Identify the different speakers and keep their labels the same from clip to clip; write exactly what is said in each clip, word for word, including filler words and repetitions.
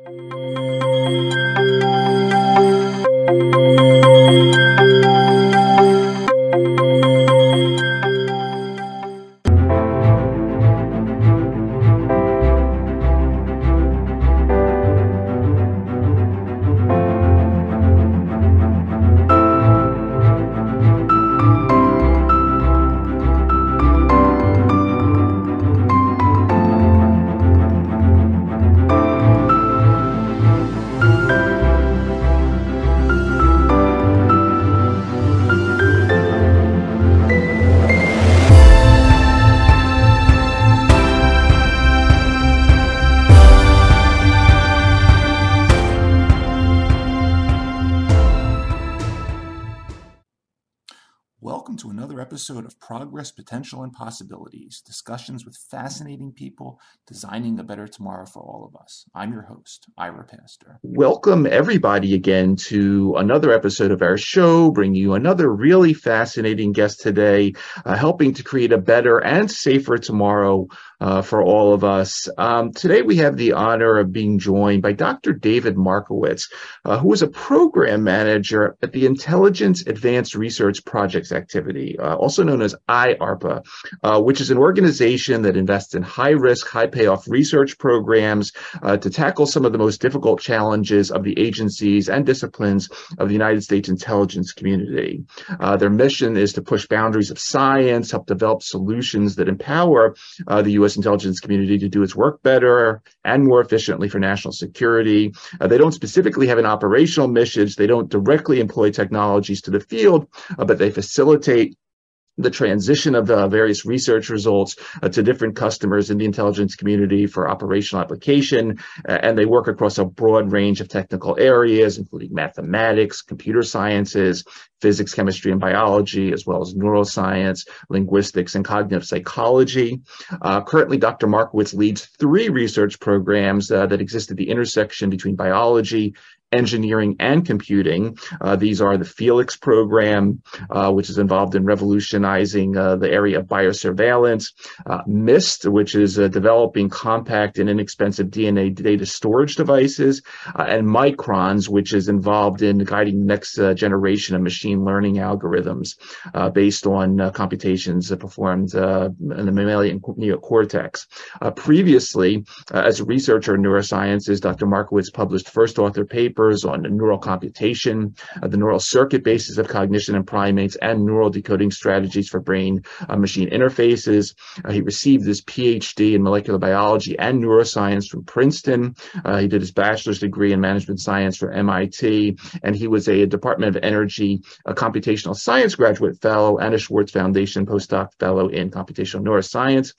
Speaker 1: Welcome to another episode of Progress, Potential, and Possibilities, discussions with fascinating people designing a better tomorrow for all of us. I'm your host, Ira Pastor.
Speaker 2: Welcome everybody again to another episode of our show, bringing you another really fascinating guest today, uh, helping to create a better and safer tomorrow uh, for all of us. Um, today we have the honor of being joined by Doctor David Markowitz, uh, who is a program manager at the Intelligence Advanced Research Projects Activity, uh, also known as I ARPA, uh, which is an organization that invests in high-risk, high-payoff research programs uh, to tackle some of the most difficult challenges of the agencies and disciplines of the United States intelligence community. Uh, their mission is to push boundaries of science, help develop solutions that empower uh, the U S intelligence community to do its work better and more efficiently for national security. Uh, they don't specifically have an operational mission. They don't directly employ technologies to the field, uh, but they facilitate the transition of uh, various research results uh, to different customers in the intelligence community for operational application. Uh, and they work across a broad range of technical areas, including mathematics, computer sciences, physics, chemistry, and biology, as well as neuroscience, linguistics, and cognitive psychology. Uh, currently, Doctor Markowitz leads three research programs uh, that exist at the intersection between biology, engineering, and computing. Uh, these are the Felix program, uh, which is involved in revolutionizing uh, the area of biosurveillance, uh, MIST, which is uh, developing compact and inexpensive D N A data storage devices, uh, and Microns, which is involved in guiding the next uh, generation of machine learning algorithms uh, based on uh, computations uh, performed uh, in the mammalian neocortex. Uh, previously, uh, as a researcher in neurosciences, Doctor Markowitz published first author papers on neural computation, uh, the neural circuit basis of cognition in primates, and neural decoding strategies for brain-machine uh, interfaces. Uh, he received his P H D in molecular biology and neuroscience from Princeton. Uh, he did his bachelor's degree in management science from M I T, and he was a Department of Energy a computational science graduate fellow and a Schwartz Foundation postdoc fellow in computational neuroscience.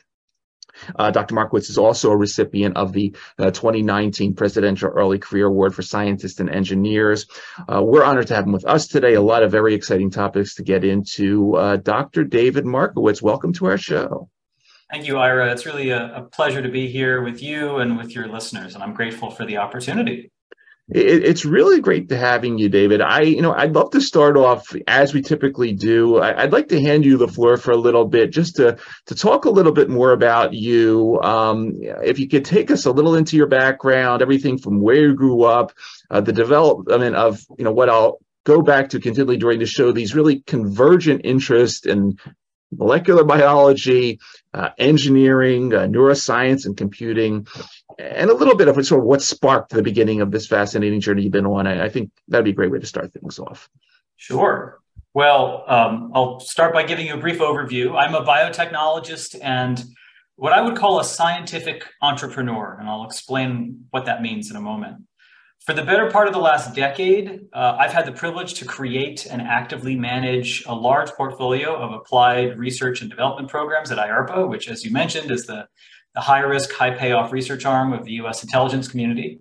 Speaker 2: Uh, Doctor Markowitz is also a recipient of the uh, twenty nineteen Presidential Early Career Award for Scientists and Engineers. Uh, we're honored to have him with us today. A lot of very exciting topics to get into. Uh, Doctor David Markowitz, welcome to our show.
Speaker 3: Thank you, Ira. It's really a, a pleasure to be here with you and with your listeners, and I'm grateful for the opportunity.
Speaker 2: It, it's really great to having you, David. I, you know, I'd love to start off as we typically do. I, I'd like to hand you the floor for a little bit, just to to talk a little bit more about you. Um, if you could take us a little into your background, everything from where you grew up, uh, the development of, you know, what I'll go back to continually during the show, these really convergent interests in molecular biology, uh, engineering, uh, neuroscience, and computing, and a little bit of sort of what sparked the beginning of this fascinating journey you've been on. I, I think that'd be a great way to start things off.
Speaker 3: Sure. Well, um, I'll start by giving you a brief overview. I'm a biotechnologist and what I would call a scientific entrepreneur, and I'll explain what that means in a moment. For the better part of the last decade, uh, I've had the privilege to create and actively manage a large portfolio of applied research and development programs at I ARPA, which, as you mentioned, is the, the high-risk, high-payoff research arm of the U S intelligence community.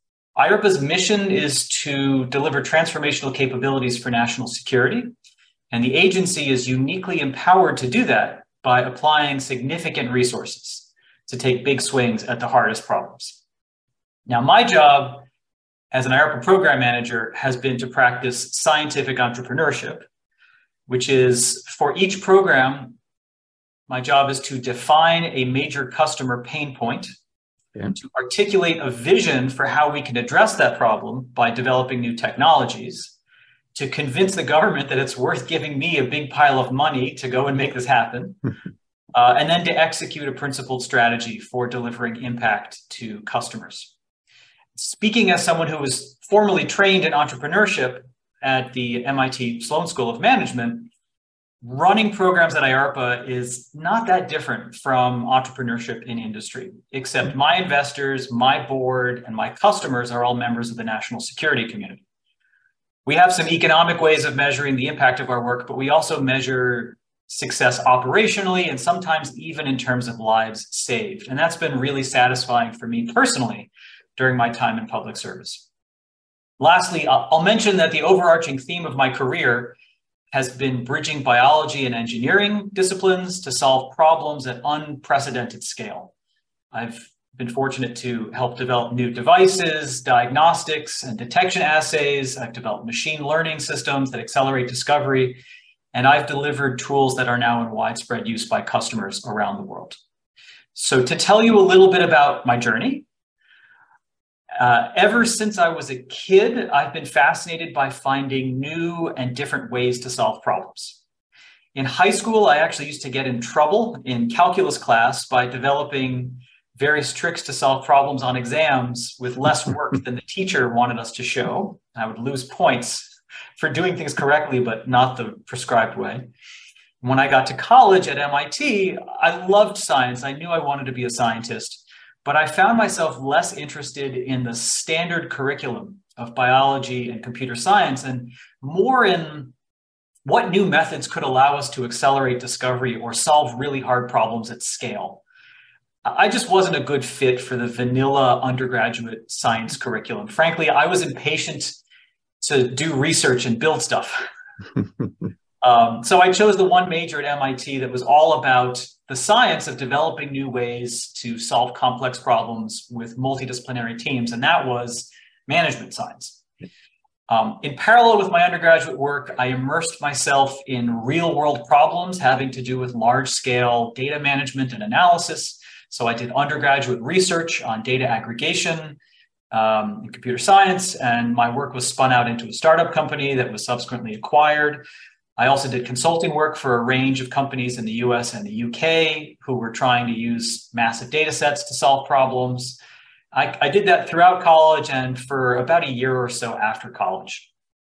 Speaker 3: I ARPA's mission is to deliver transformational capabilities for national security, and the agency is uniquely empowered to do that by applying significant resources to take big swings at the hardest problems. Now, my job as an I ARPA program manager has been to practice scientific entrepreneurship, which is for each program, my job is to define a major customer pain point,
Speaker 2: yeah.
Speaker 3: to articulate a vision for how we can address that problem by developing new technologies, to convince the government that it's worth giving me a big pile of money to go and make this happen, uh, and then to execute a principled strategy for delivering impact to customers. Speaking as someone who was formally trained in entrepreneurship at the M I T Sloan School of Management, running programs at I A R P A is not that different from entrepreneurship in industry, except my investors, my board, and my customers are all members of the national security community. We have some economic ways of measuring the impact of our work, but we also measure success operationally and sometimes even in terms of lives saved. And that's been really satisfying for me personally during my time in public service. Lastly, I'll mention that the overarching theme of my career has been bridging biology and engineering disciplines to solve problems at unprecedented scale. I've been fortunate to help develop new devices, diagnostics, and detection assays. I've developed machine learning systems that accelerate discovery, and I've delivered tools that are now in widespread use by customers around the world. So to tell you a little bit about my journey, Uh, ever since I was a kid, I've been fascinated by finding new and different ways to solve problems. In high school, I actually used to get in trouble in calculus class by developing various tricks to solve problems on exams with less work than the teacher wanted us to show. I would lose points for doing things correctly, but not the prescribed way. When I got to college at M I T, I loved science. I knew I wanted to be a scientist. But I found myself less interested in the standard curriculum of biology and computer science and more in what new methods could allow us to accelerate discovery or solve really hard problems at scale. I just wasn't a good fit for the vanilla undergraduate science curriculum. Frankly, I was impatient to do research and build stuff. um, so I chose the one major at M I T that was all about the science of developing new ways to solve complex problems with multidisciplinary teams, and that was management science. Um, in parallel with my undergraduate work, I immersed myself in real-world problems having to do with large-scale data management and analysis. So I did undergraduate research on data aggregation um, in computer science, and my work was spun out into a startup company that was subsequently acquired. I also did consulting work for a range of companies in the U S and the U K who were trying to use massive data sets to solve problems. I, I did that throughout college and for about a year or so after college.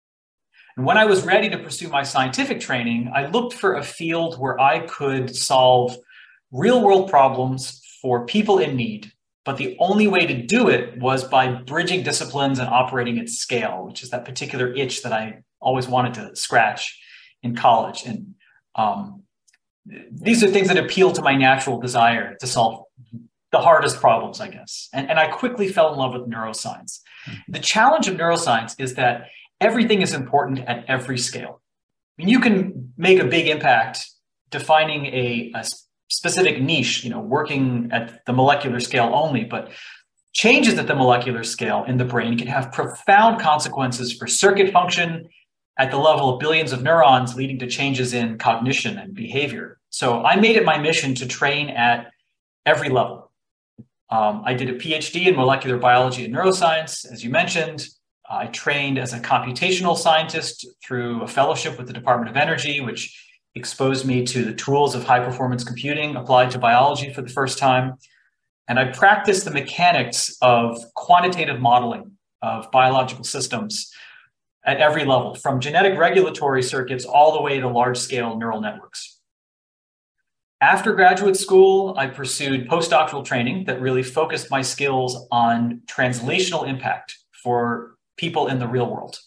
Speaker 3: And when I was ready to pursue my scientific training, I looked for a field where I could solve real-world problems for people in need. But the only way to do it was by bridging disciplines and operating at scale, which is that particular itch that I always wanted to scratch in college. And um, these are things that appeal to my natural desire to solve the hardest problems, I guess. And, and I quickly fell in love with neuroscience. Mm-hmm. The challenge of neuroscience is that everything is important at every scale. I mean, you can make a big impact defining a, a specific niche, you know, working at the molecular scale only, but changes at the molecular scale in the brain can have profound consequences for circuit function at the level of billions of neurons, leading to changes in cognition and behavior. So I made it my mission to train at every level. Um, I did a PhD in molecular biology and neuroscience, as you mentioned. I trained as a computational scientist through a fellowship with the Department of Energy, which exposed me to the tools of high-performance computing applied to biology for the first time. And I practiced the mechanics of quantitative modeling of biological systems at every level, from genetic regulatory circuits all the way to large-scale neural networks. After graduate school, I pursued postdoctoral training that really focused my skills on translational impact for people in the real world.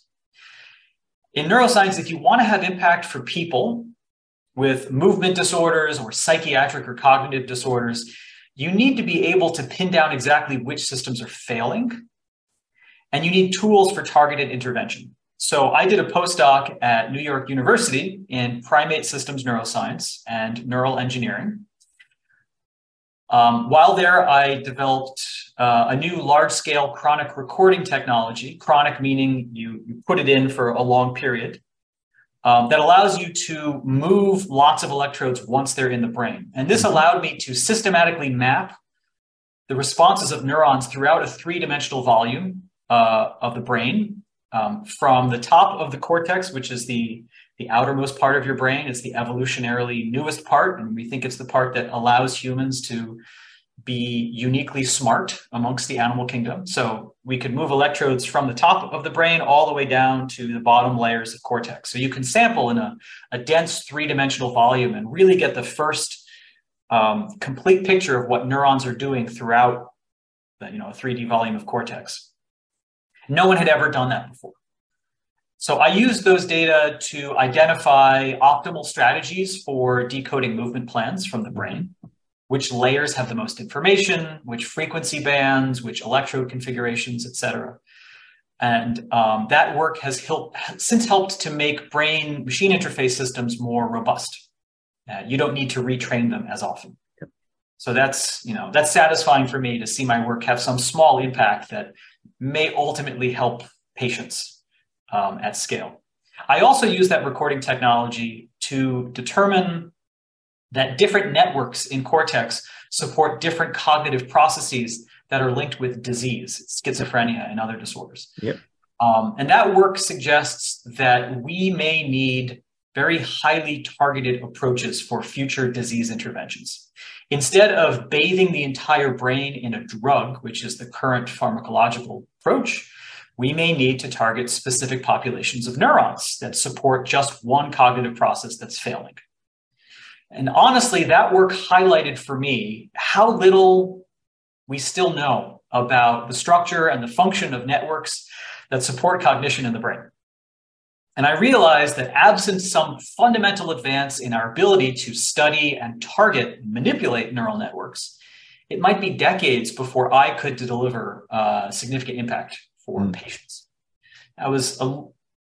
Speaker 3: In neuroscience, if you want to have impact for people with movement disorders or psychiatric or cognitive disorders, you need to be able to pin down exactly which systems are failing, and you need tools for targeted intervention. So I did a postdoc at New York University in primate systems neuroscience and neural engineering. Um, while there, I developed uh, a new large-scale chronic recording technology, chronic meaning you, you put it in for a long period, um, that allows you to move lots of electrodes once they're in the brain. And this allowed me to systematically map the responses of neurons throughout a three-dimensional volume uh, of the brain, um, from the top of the cortex, which is the, the outermost part of your brain. It's the evolutionarily newest part, and we think it's the part that allows humans to be uniquely smart amongst the animal kingdom. So we could move electrodes from the top of the brain all the way down to the bottom layers of cortex. So you can sample in a, a dense three-dimensional volume and really get the first um, complete picture of what neurons are doing throughout the, you know, a three D volume of cortex. No one had ever done that before. So I used those data to identify optimal strategies for decoding movement plans from the brain. Which layers have the most information, which frequency bands, which electrode configurations, et cetera. And um, that work has helped, since helped to make brain-machine interface systems more robust. Uh, you don't need to retrain them as often. Yep. So that's, you know, that's satisfying for me to see my work have some small impact that may ultimately help patients um, at scale. I also use that recording technology to determine that different networks in cortex support different cognitive processes that are linked with disease, schizophrenia, and other disorders.
Speaker 2: Yep.
Speaker 3: Um, and that work suggests that we may need very highly targeted approaches for future disease interventions. Instead of bathing the entire brain in a drug, which is the current pharmacological approach, we may need to target specific populations of neurons that support just one cognitive process that's failing. And honestly, that work highlighted for me how little we still know about the structure and the function of networks that support cognition in the brain. And I realized that absent some fundamental advance in our ability to study and target and manipulate neural networks, it might be decades before I could deliver uh, significant impact for mm. patients. That was a,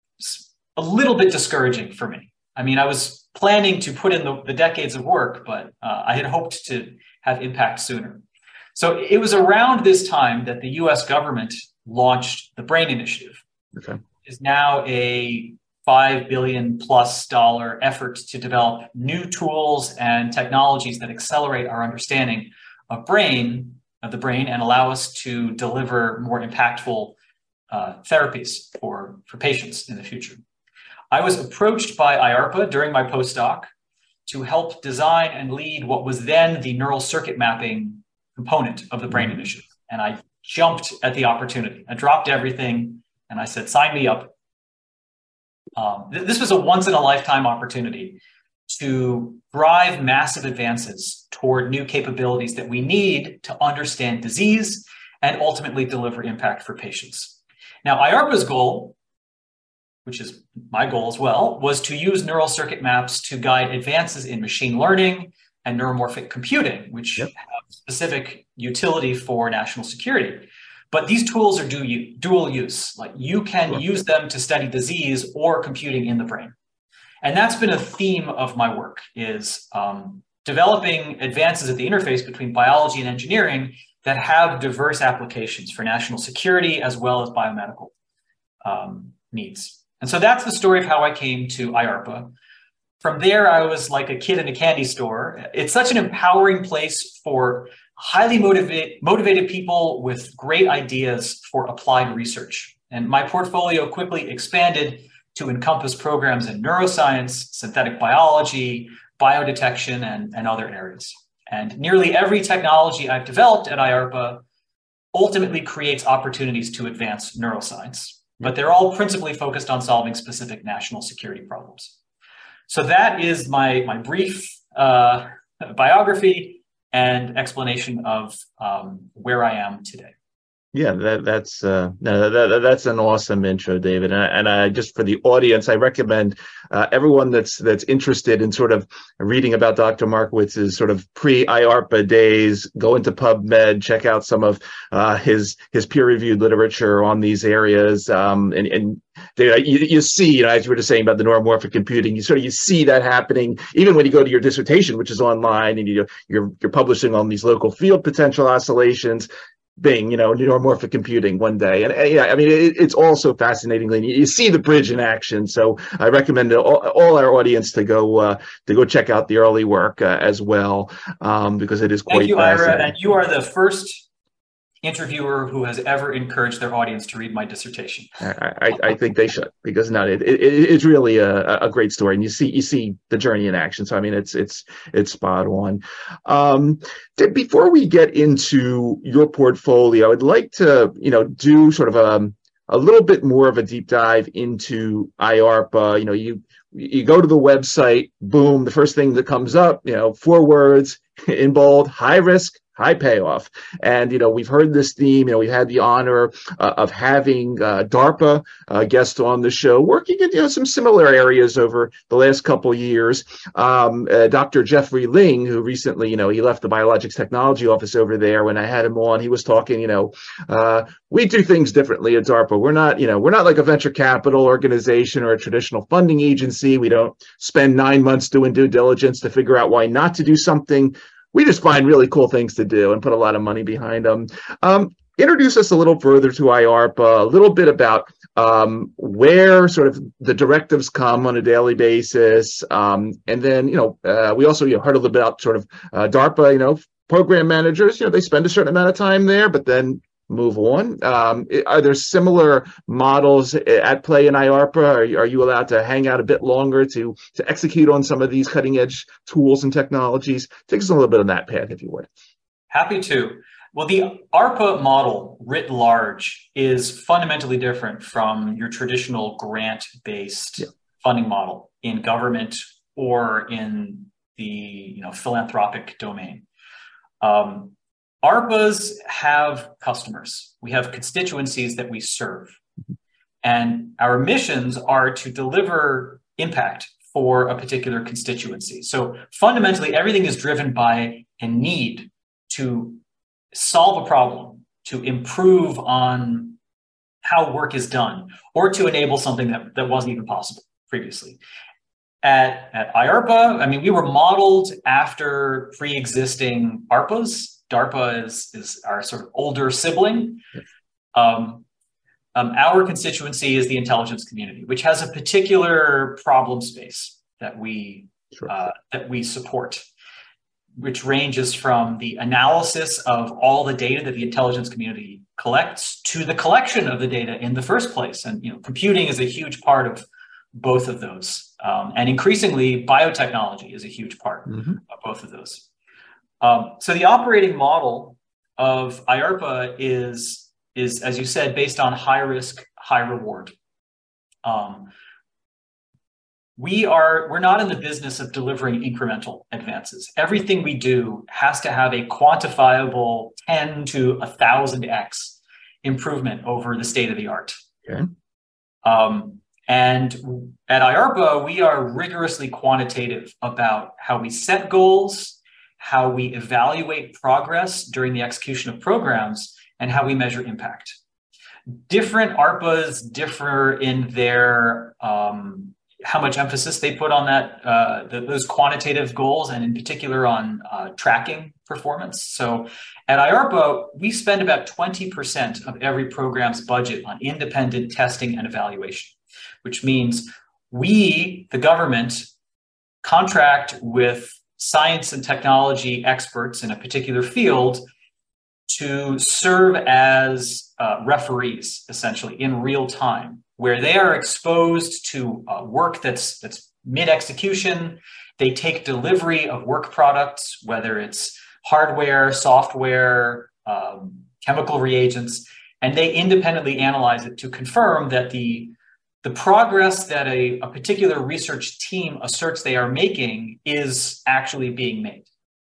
Speaker 3: a little bit discouraging for me. I mean, I was planning to put in the, the decades of work, but uh, I had hoped to have impact sooner. So it was around this time that the U S government launched the BRAIN Initiative.
Speaker 2: Okay.
Speaker 3: It's now a five billion plus dollar effort to develop new tools and technologies that accelerate our understanding of brain, of the brain, and allow us to deliver more impactful uh, therapies for, for patients in the future. I was approached by I A R P A during my postdoc to help design and lead what was then the neural circuit mapping component of the BRAIN Initiative. And I jumped at the opportunity. I dropped everything and I said, sign me up. Um, th- this was a once in a lifetime opportunity to drive massive advances toward new capabilities that we need to understand disease and ultimately deliver impact for patients. Now, I A R P A's goal, which is my goal as well, was to use neural circuit maps to guide advances in machine learning and neuromorphic computing, which yep. have specific utility for national security. But these tools are du- dual use. Like you can sure. use them to study disease or computing in the brain. And that's been a theme of my work, is um, developing advances at the interface between biology and engineering that have diverse applications for national security as well as biomedical um, needs. And so that's the story of how I came to I A R P A. From there, I was like a kid in a candy store. It's such an empowering place for highly motivate, motivated people with great ideas for applied research. And my portfolio quickly expanded to encompass programs in neuroscience, synthetic biology, biodetection, and, and other areas. And nearly every technology I've developed at I A R P A ultimately creates opportunities to advance neuroscience, but they're all principally focused on solving specific national security problems. So that is my, my brief uh, biography and explanation of um, where I am today.
Speaker 2: Yeah, that, that's uh, no, that, that's an awesome intro, David. And I, and I just for the audience, I recommend uh, everyone that's that's interested in sort of reading about Doctor Markowitz's sort of pre-I A R P A days, go into PubMed, check out some of uh, his his peer-reviewed literature on these areas, um, and and you, you see, you know, as you were just saying about the neuromorphic computing, you sort of you see that happening even when you go to your dissertation, which is online, and you you're you're publishing on these local field potential oscillations. Bing, you know, neuromorphic computing one day. And, and yeah, I mean, it, it's also fascinating. You, you see the bridge in action. So I recommend all, all our audience to go uh, to go check out the early work uh, as well, um, because it is quite
Speaker 3: Thank you,
Speaker 2: fascinating.
Speaker 3: Ira. And you are the first interviewer who has ever encouraged their audience to read my dissertation.
Speaker 2: I, I, I think they should, because no, it, it, it's really a, a great story, and you see you see the journey in action. So I mean, it's it's it's spot on. Um, before we get into your portfolio, I'd like to you know do sort of a a little bit more of a deep dive into I A R P A. You know, you you go to the website, boom, the first thing that comes up, you know, four words in bold: high risk, high payoff. And, you know, we've heard this theme. You know, we've had the honor uh, of having uh, DARPA uh, guest on the show, working in, you know, some similar areas over the last couple of years. Um, uh, Doctor Jeffrey Ling, who recently, you know, he left the Biologics Technology Office over there. When I had him on, he was talking, you know, uh, we do things differently at DARPA. We're not, you know, we're not like a venture capital organization or a traditional funding agency. We don't spend nine months doing due diligence to figure out why not to do something. We just find really cool things to do and put a lot of money behind them. Um, introduce us a little further to I A R P A, a little bit about um, where sort of the directives come on a daily basis. Um, and then, you know, uh, we also you know, heard a little bit about sort of uh, DARPA, you know, program managers, you know, they spend a certain amount of time there, but then move on. Um, are there similar models at play in I A R P A? Are, are you allowed to hang out a bit longer to to execute on some of these cutting edge tools and technologies? Take us a little bit on that path, if you would.
Speaker 3: Happy to. Well, the A R P A model writ large is fundamentally different from your traditional grant-based yeah. funding model in government or in the you know philanthropic domain. Um, A R P As have customers. We have constituencies that we serve. And our missions are to deliver impact for a particular constituency. So fundamentally, everything is driven by a need to solve a problem, to improve on how work is done, or to enable something that, that wasn't even possible previously. At, at I A R P A, I mean, we were modeled after pre-existing A R P As. DARPA is, is our sort of older sibling. Um, um, our constituency is the intelligence community, which has a particular problem space that we sure. uh, that we support, which ranges from the analysis of all the data that the intelligence community collects to the collection of the data in the first place. And you know, computing is a huge part of both of those, um, and increasingly, biotechnology is a huge part mm-hmm. of both of those. Um, so the operating model of I A R P A is, is, as you said, based on high risk, high reward. Um, we are, we're not in the business of delivering incremental advances. Everything we do has to have a quantifiable ten to one thousand x improvement over the state of the art.
Speaker 2: Okay.
Speaker 3: Um, and at I A R P A, we are rigorously quantitative about how we set goals, how we evaluate progress during the execution of programs, and how we measure impact. Different A R P As differ in their um, how much emphasis they put on that uh, the, those quantitative goals, and in particular on uh, tracking performance. So at I A R P A, we spend about twenty percent of every program's budget on independent testing and evaluation, which means we, the government, contract with science and technology experts in a particular field to serve as uh, referees, essentially, in real time, where they are exposed to uh, work that's that's mid-execution. They take delivery of work products, whether it's hardware, software, um, chemical reagents, and they independently analyze it to confirm that the The progress that a, a particular research team asserts they are making is actually being made.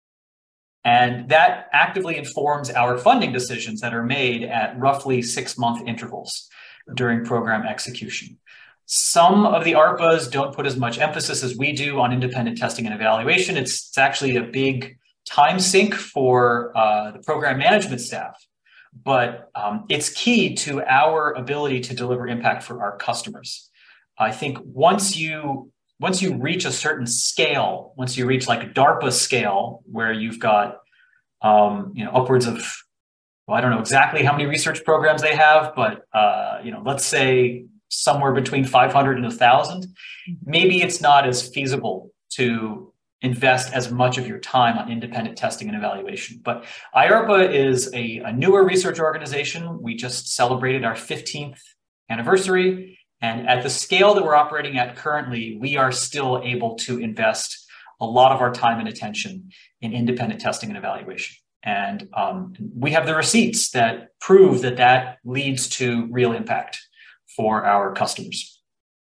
Speaker 3: And that actively informs our funding decisions that are made at roughly six-month intervals during program execution. Some of the A R P As don't put as much emphasis as we do on independent testing and evaluation. It's, it's actually a big time sink for uh, the program management staff. But um, it's key to our ability to deliver impact for our customers. I think once you once you reach a certain scale, once you reach like a DARPA scale, where you've got um, you know upwards of, well, I don't know exactly how many research programs they have, but uh, you know, let's say somewhere between five hundred and one thousand, maybe it's not as feasible to invest as much of your time on independent testing and evaluation. But I A R P A is a, a newer research organization. We just celebrated our fifteenth anniversary. And at the scale that we're operating at currently, we are still able to invest a lot of our time and attention in independent testing and evaluation. And um, we have the receipts that prove that that leads to real impact for our customers.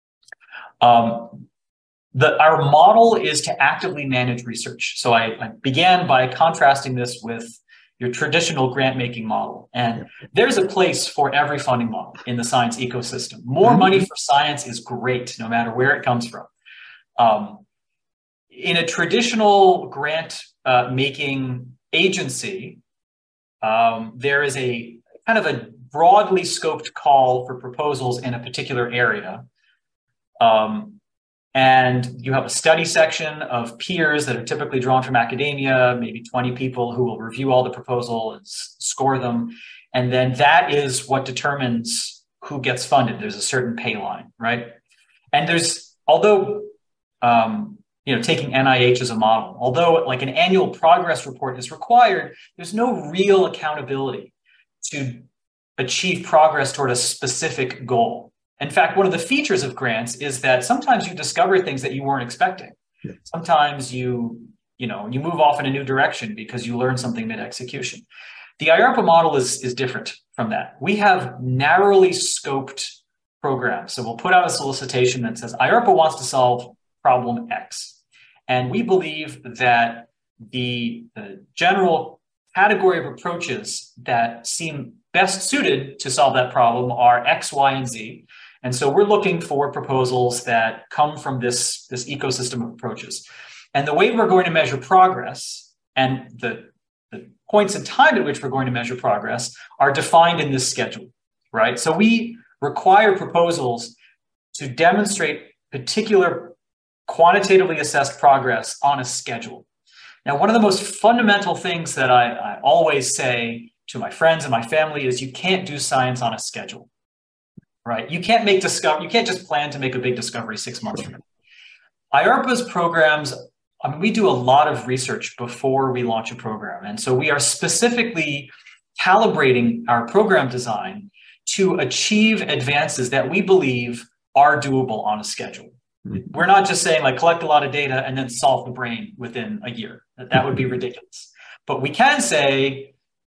Speaker 3: Um, the, our model is to actively manage research. So I, I began by contrasting this with your traditional grant-making model. And there's a place for every funding model in the science ecosystem. More mm-hmm. money for science is great, no matter where it comes from. Um, in a traditional grant-making uh, agency, um, there is a kind of a broadly scoped call for proposals in a particular area. Um, and you have a study section of peers that are typically drawn from academia, maybe twenty people who will review all the proposals and s- score them. And then that is what determines who gets funded. There's a certain pay line, right? And there's, although, um, you know, taking N I H as a model, although like an annual progress report is required, there's no real accountability to achieve progress toward a specific goal. In fact, one of the features of grants is that sometimes you discover things that you weren't expecting. Yeah. Sometimes you, you know, you move off in a new direction because you learn something mid-execution. The I A R P A model is, is different from that. We have narrowly scoped programs. So we'll put out a solicitation that says I A R P A wants to solve problem X. And we believe that the, the general category of approaches that seem best suited to solve that problem are X, Y, and Z. And so we're looking for proposals that come from this, this ecosystem of approaches. And the way we're going to measure progress and the, the points in time at which we're going to measure progress are defined in this schedule, right? So we require proposals to demonstrate particular quantitatively assessed progress on a schedule. Now, one of the most fundamental things that I, I always say to my friends and my family is you can't do science on a schedule. Right? You can't make discover. You can't just plan to make a big discovery six months from now. I A R P A's programs, I mean, we do a lot of research before we launch a program. And so we are specifically calibrating our program design to achieve advances that we believe are doable on a schedule. Mm-hmm. We're not just saying like collect a lot of data and then solve the brain within a year. That, that would be ridiculous. But we can say,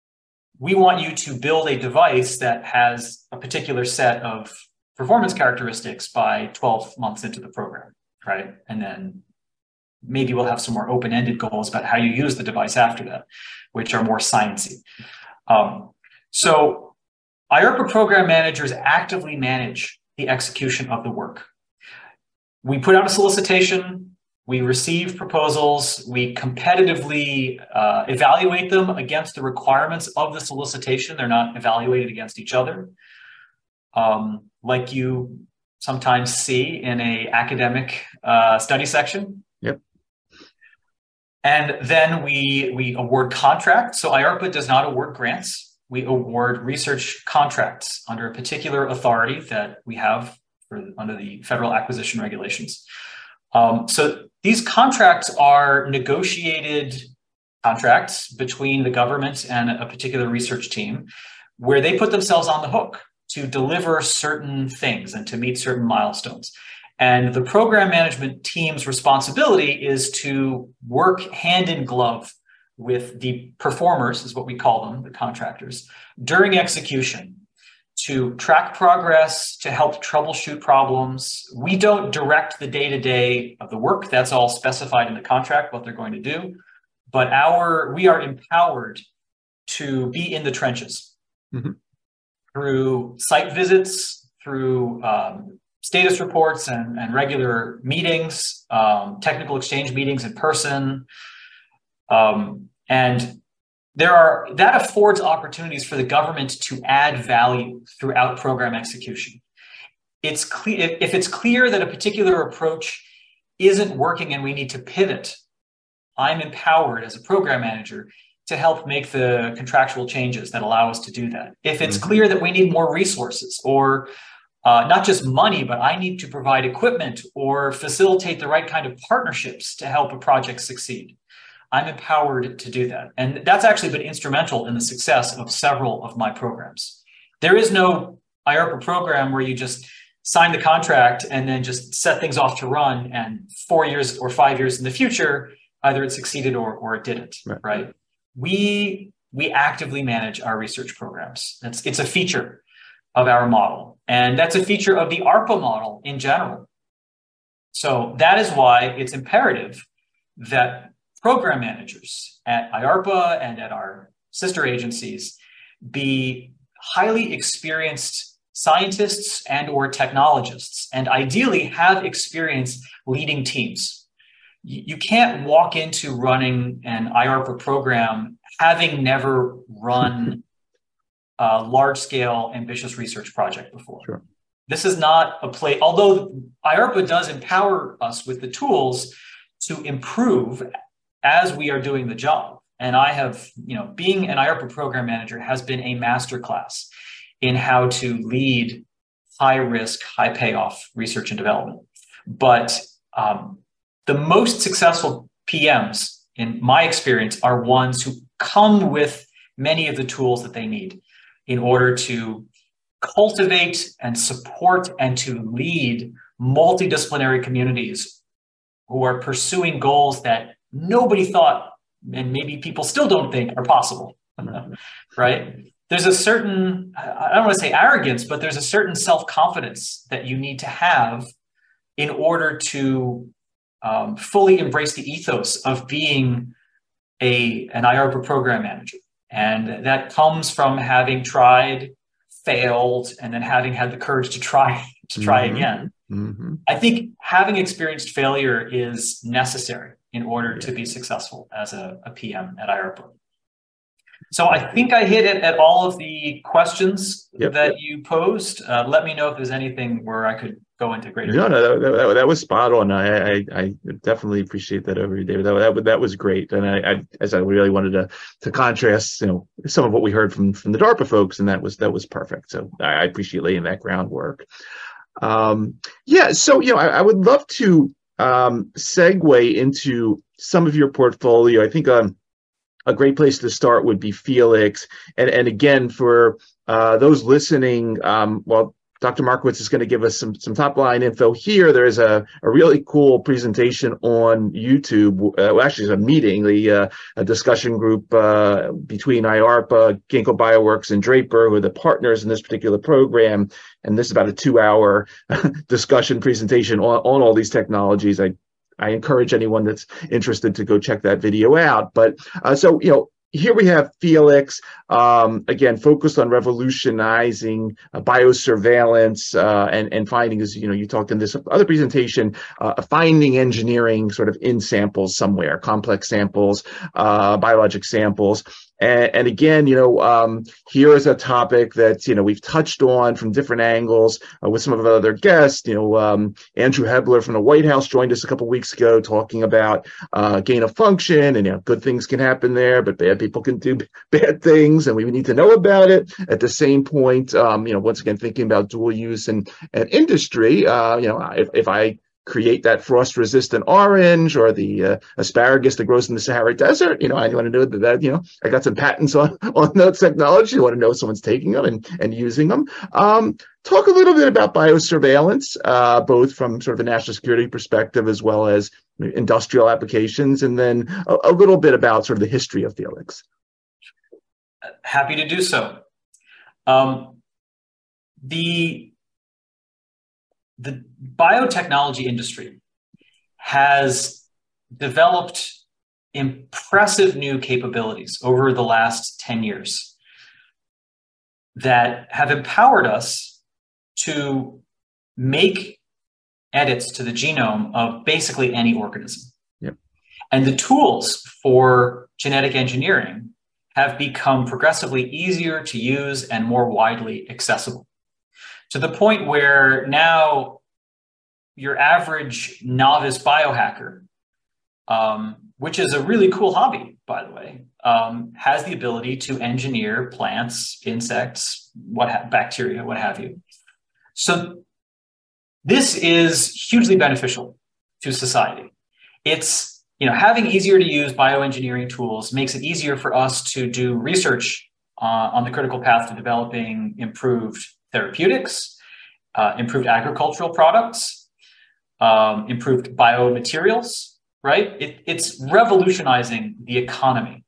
Speaker 3: we want you to build a device that has a particular set of performance characteristics by twelve months into the program, right? And then maybe we'll have some more open-ended goals about how you use the device after that, which are more sciencey. Um, so I A R P A program managers actively manage the execution of the work. We put out a solicitation. We receive proposals, we competitively uh, evaluate them against the requirements of the solicitation. They're not evaluated against each other. Um, like you sometimes see in a academic uh, study section.
Speaker 2: Yep.
Speaker 3: And then we, we award contracts. So I A R P A does not award grants. We award research contracts under a particular authority that we have for, under the federal acquisition regulations. Um, so these contracts are negotiated contracts between the government and a particular research team where they put themselves on the hook to deliver certain things and to meet certain milestones. And the program management team's responsibility is to work hand in glove with the performers, is what we call them, the contractors, during execution, to track progress, to help troubleshoot problems. We don't direct the day-to-day of the work. That's all specified in the contract, what they're going to do. But our we are empowered to be in the trenches mm-hmm. through site visits, through um, status reports and, and regular meetings, um, technical exchange meetings in person. Um, and There are that affords opportunities for the government to add value throughout program execution. It's clear if it's clear that a particular approach isn't working and we need to pivot, I'm empowered as a program manager to help make the contractual changes that allow us to do that. If it's mm-hmm. clear that we need more resources or uh, not just money, but I need to provide equipment or facilitate the right kind of partnerships to help a project succeed. I'm empowered to do that. And that's actually been instrumental in the success of several of my programs. There is no I A R P A program where you just sign the contract and then just set things off to run, and four years or five years in the future, either it succeeded or, or it didn't, right? right? We, we actively manage our research programs. It's, it's a feature of our model, and that's a feature of the A R P A model in general. So that is why it's imperative that program managers at I A R P A and at our sister agencies be highly experienced scientists and or technologists, and ideally have experience leading teams. You can't walk into running an I A R P A program having never run a large-scale, ambitious research project before.
Speaker 2: Sure.
Speaker 3: This is not a play, although I A R P A does empower us with the tools to improve as we are doing the job. And I have, you know, being an I A R P A program manager has been a masterclass in how to lead high risk, high payoff research and development. But um, the most successful P Ms, in my experience, are ones who come with many of the tools that they need in order to cultivate and support and to lead multidisciplinary communities who are pursuing goals that nobody thought, and maybe people still don't think, are possible, right? There's a certain, I don't want to say arrogance, but there's a certain self-confidence that you need to have in order to um, fully embrace the ethos of being a, an I A R P A program manager. And that comes from having tried, failed, and then having had the courage to try, to try mm-hmm. again. Mm-hmm. I think having experienced failure is necessary in order to be successful as a, a P M at I A R P A. So I think I hit it at all of the questions yep, that yep. you posed. Uh, let me know if there's anything where I could go into greater
Speaker 2: detail. No, no, that, that, that was spot on. I, I, I definitely appreciate that overview, David. That, that, that was great. And I, I, as I really wanted to, to contrast, you know, some of what we heard from, from the DARPA folks, and that was, that was perfect. So I, I appreciate laying that groundwork. Um, yeah. So, you know, I, I would love to um, segue into some of your portfolio. I think, um, a great place to start would be Felix. And, and again, for uh, those listening, um, well, Doctor Markowitz is going to give us some, some top line info here. There is a, a really cool presentation on YouTube. Uh, well, actually, it's a meeting, the, uh, a discussion group uh, between I A R P A, Ginkgo Bioworks, and Draper, who are the partners in this particular program. And this is about a two-hour discussion presentation on, on all these technologies. I I encourage anyone that's interested to go check that video out. But uh, so, you know, here we have Felix, um, again, focused on revolutionizing uh, biosurveillance uh, and, and finding, as you know, you talked in this other presentation, uh, finding engineering sort of in samples somewhere, complex samples, uh, biologic samples. And, and again, you know, um, here is a topic that, you know, we've touched on from different angles uh, with some of our other guests. You know, um, Andrew Hebler from the White House joined us a couple of weeks ago talking about uh, gain of function, and, you know, good things can happen there, but bad people can do bad things, and we need to know about it. At the same point, um, you know, once again, thinking about dual use and, and industry, uh, you know, if, if I create that frost-resistant orange or the uh, asparagus that grows in the Sahara Desert, you know, I want to know that, that, you know, I got some patents on, on that technology. I want to know if someone's taking them and, and using them. Um, talk a little bit about biosurveillance, uh, both from sort of a national security perspective as well as industrial applications, and then a, a little bit about sort of the history of Felix.
Speaker 3: Happy to do so. Um, the The biotechnology industry has developed impressive new capabilities over the last ten years that have empowered us to make edits to the genome of basically any organism.
Speaker 2: Yep.
Speaker 3: And the tools for genetic engineering have become progressively easier to use and more widely accessible, to the point where now your average novice biohacker, um, which is a really cool hobby, by the way, um, has the ability to engineer plants, insects, what ha- bacteria, what have you, So this is hugely beneficial to society. It's, you know, having easier to use bioengineering tools makes it easier for us to do research uh, on the critical path to developing improved therapeutics, uh, improved agricultural products, um, improved biomaterials, right? It, it's revolutionizing the economy.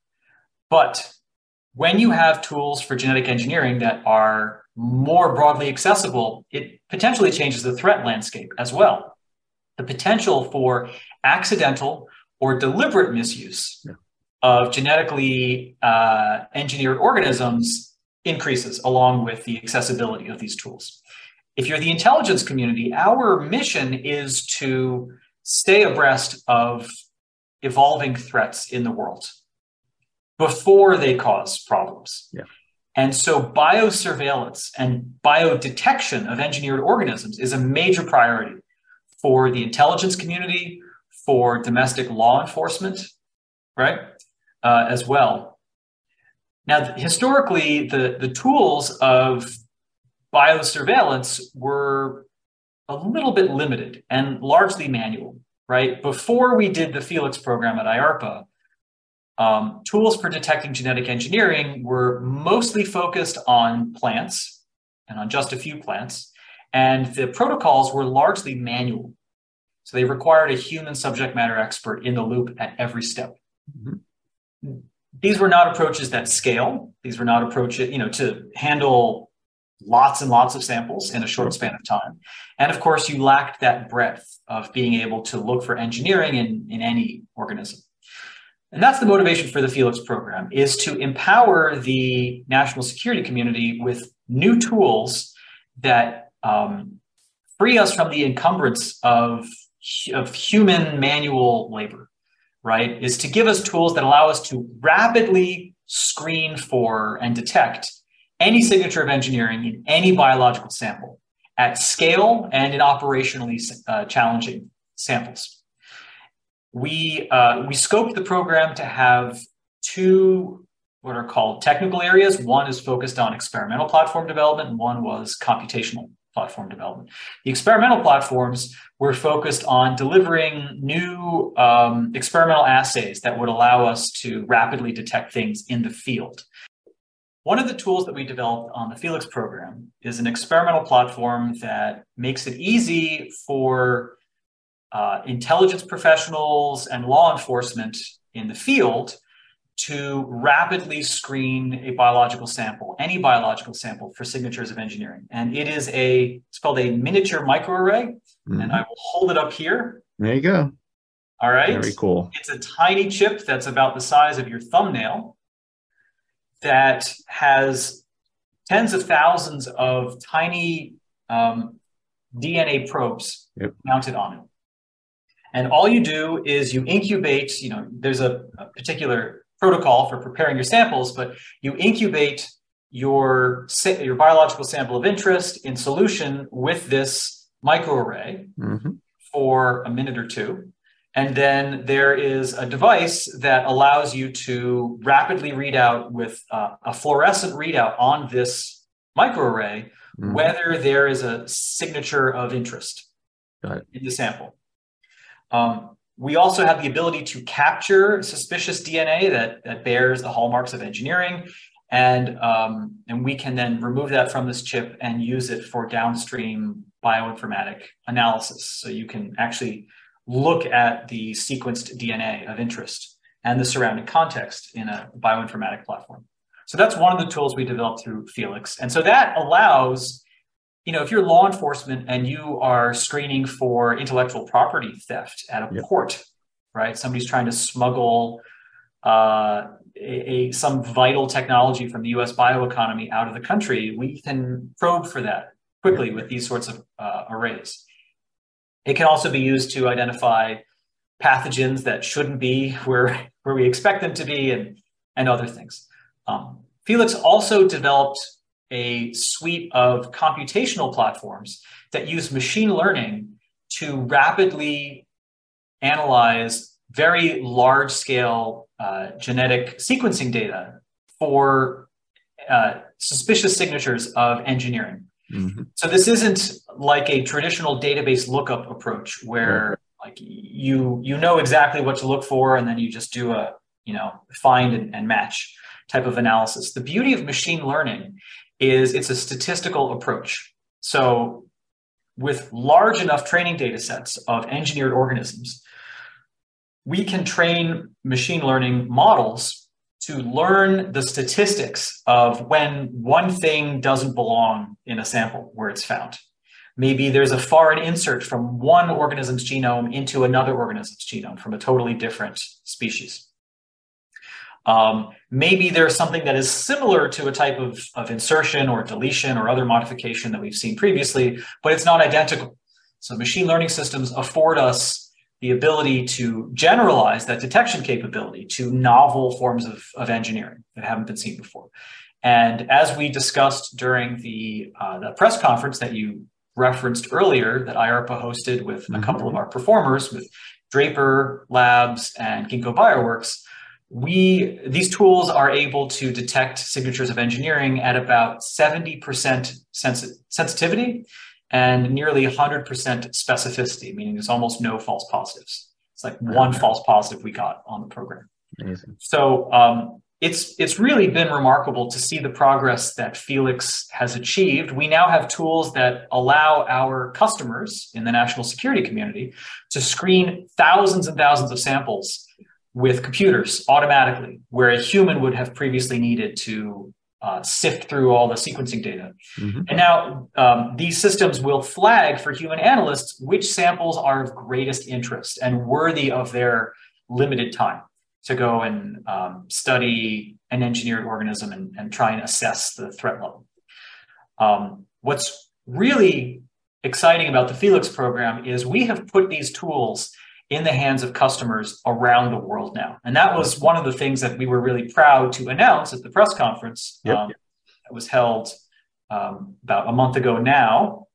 Speaker 3: But when you have tools for genetic engineering that are more broadly accessible, it potentially changes the threat landscape as well. The potential for accidental or deliberate misuse yeah. of genetically uh, engineered organisms increases along with the accessibility of these tools. If you're the intelligence community, our mission is to stay abreast of evolving threats in the world before they cause problems.
Speaker 2: Yeah.
Speaker 3: And so biosurveillance and biodetection of engineered organisms is a major priority for the intelligence community, for domestic law enforcement, right, uh, as well. Now, historically, the, the tools of biosurveillance were a little bit limited and largely manual, right? Before we did the Felix program at I A R P A, Um, tools for detecting genetic engineering were mostly focused on plants and on just a few plants, and the protocols were largely manual. So they required a human subject matter expert in the loop at every step. Mm-hmm. These were not approaches that scale. These were not approaches, you know, to handle lots and lots of samples in a short span of time. And of course, you lacked that breadth of being able to look for engineering in, in any organism. And that's the motivation for the Felix program, is to empower the national security community with new tools that um, free us from the encumbrance of, of human manual labor, right? Is to give us tools that allow us to rapidly screen for and detect any signature of engineering in any biological sample at scale and in operationally uh, challenging samples. We, uh, we scoped the program to have two what are called technical areas. One is focused on experimental platform development, and one was computational platform development. The experimental platforms were focused on delivering new um, experimental assays that would allow us to rapidly detect things in the field. One of the tools that we developed on the Felix program is an experimental platform that makes it easy for Uh, intelligence professionals and law enforcement in the field to rapidly screen a biological sample, any biological sample, for signatures of engineering. And it is a, it's called a miniature microarray. Mm-hmm. And I will hold it up here.
Speaker 2: There you go.
Speaker 3: All right.
Speaker 2: Very cool.
Speaker 3: It's a tiny chip that's about the size of your thumbnail that has tens of thousands of tiny um, D N A probes yep. mounted on it. And all you do is you incubate, you know, there's a, a particular protocol for preparing your samples, but you incubate your, your biological sample of interest in solution with this microarray mm-hmm. for a minute or two. And then there is a device that allows you to rapidly read out with uh, a fluorescent readout on this microarray mm-hmm. whether there is a signature of interest in the sample. Um, we also have the ability to capture suspicious D N A that, that bears the hallmarks of engineering, and, um, and we can then remove that from this chip and use it for downstream bioinformatic analysis. So you can actually look at the sequenced D N A of interest and the surrounding context in a bioinformatic platform. So that's one of the tools we developed through Felix. And so that allows, you know, if you're law enforcement and you are screening for intellectual property theft at a yep. port, right? Somebody's trying to smuggle uh, a, a some vital technology from the U S bioeconomy out of the country, we can probe for that quickly with these sorts of uh, arrays. It can also be used to identify pathogens that shouldn't be where, where we expect them to be, and, and other things. Um, Felix also developed a suite of computational platforms that use machine learning to rapidly analyze very large-scale uh, genetic sequencing data for uh, suspicious signatures of engineering.
Speaker 2: Mm-hmm.
Speaker 3: So this isn't like a traditional database lookup approach where like you you know exactly what to look for and then you just do a you know find and, and match type of analysis. The beauty of machine learning is it's a statistical approach. So with large enough training data sets of engineered organisms, we can train machine learning models to learn the statistics of when one thing doesn't belong in a sample where it's found. Maybe there's a foreign insert from one organism's genome into another organism's genome from a totally different species. Um, maybe there's something that is similar to a type of, of insertion or deletion or other modification that we've seen previously, but it's not identical. So machine learning systems afford us the ability to generalize that detection capability to novel forms of, of engineering that haven't been seen before. And as we discussed during the, uh, the press conference that you referenced earlier that I A R P A hosted with mm-hmm. a couple of our performers, with Draper Labs and Ginkgo Bioworks, we, these tools are able to detect signatures of engineering at about seventy percent sensi- sensitivity and nearly one hundred percent specificity, meaning there's almost no false positives. It's like wow. one false positive we got on the program.
Speaker 2: Amazing.
Speaker 3: So um, it's it's really been remarkable to see the progress that Felix has achieved. We now have tools that allow our customers in the national security community to screen thousands and thousands of samples with computers automatically, where a human would have previously needed to Uh, sift through all the sequencing data. Mm-hmm. And now um, these systems will flag for human analysts which samples are of greatest interest and worthy of their limited time to go and um, study an engineered organism and, and try and assess the threat level. Um, what's really exciting about the Felix program is we have put these tools in the hands of customers around the world now. And that was one of the things that we were really proud to announce at the press conference
Speaker 2: yep.
Speaker 3: um, that was held um, about a month ago now,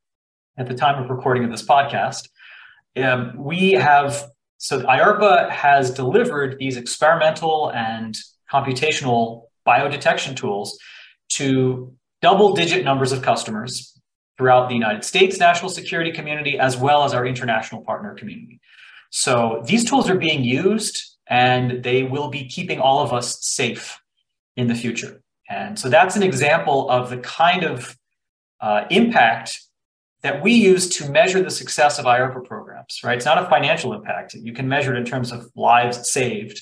Speaker 3: at the time of recording of this podcast. Um, we have, so I A R P A has delivered these experimental and computational biodetection tools to double-digit numbers of customers throughout the United States national security community, as well as our international partner community. So these tools are being used and they will be keeping all of us safe in the future. And so that's an example of the kind of uh, impact that we use to measure the success of I A R P A programs, right? It's not a financial impact. You can measure it in terms of lives saved.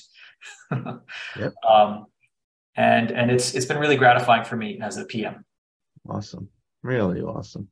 Speaker 2: yep.
Speaker 3: um, and and it's it's been really gratifying for me as a P M.
Speaker 2: Awesome. Really awesome.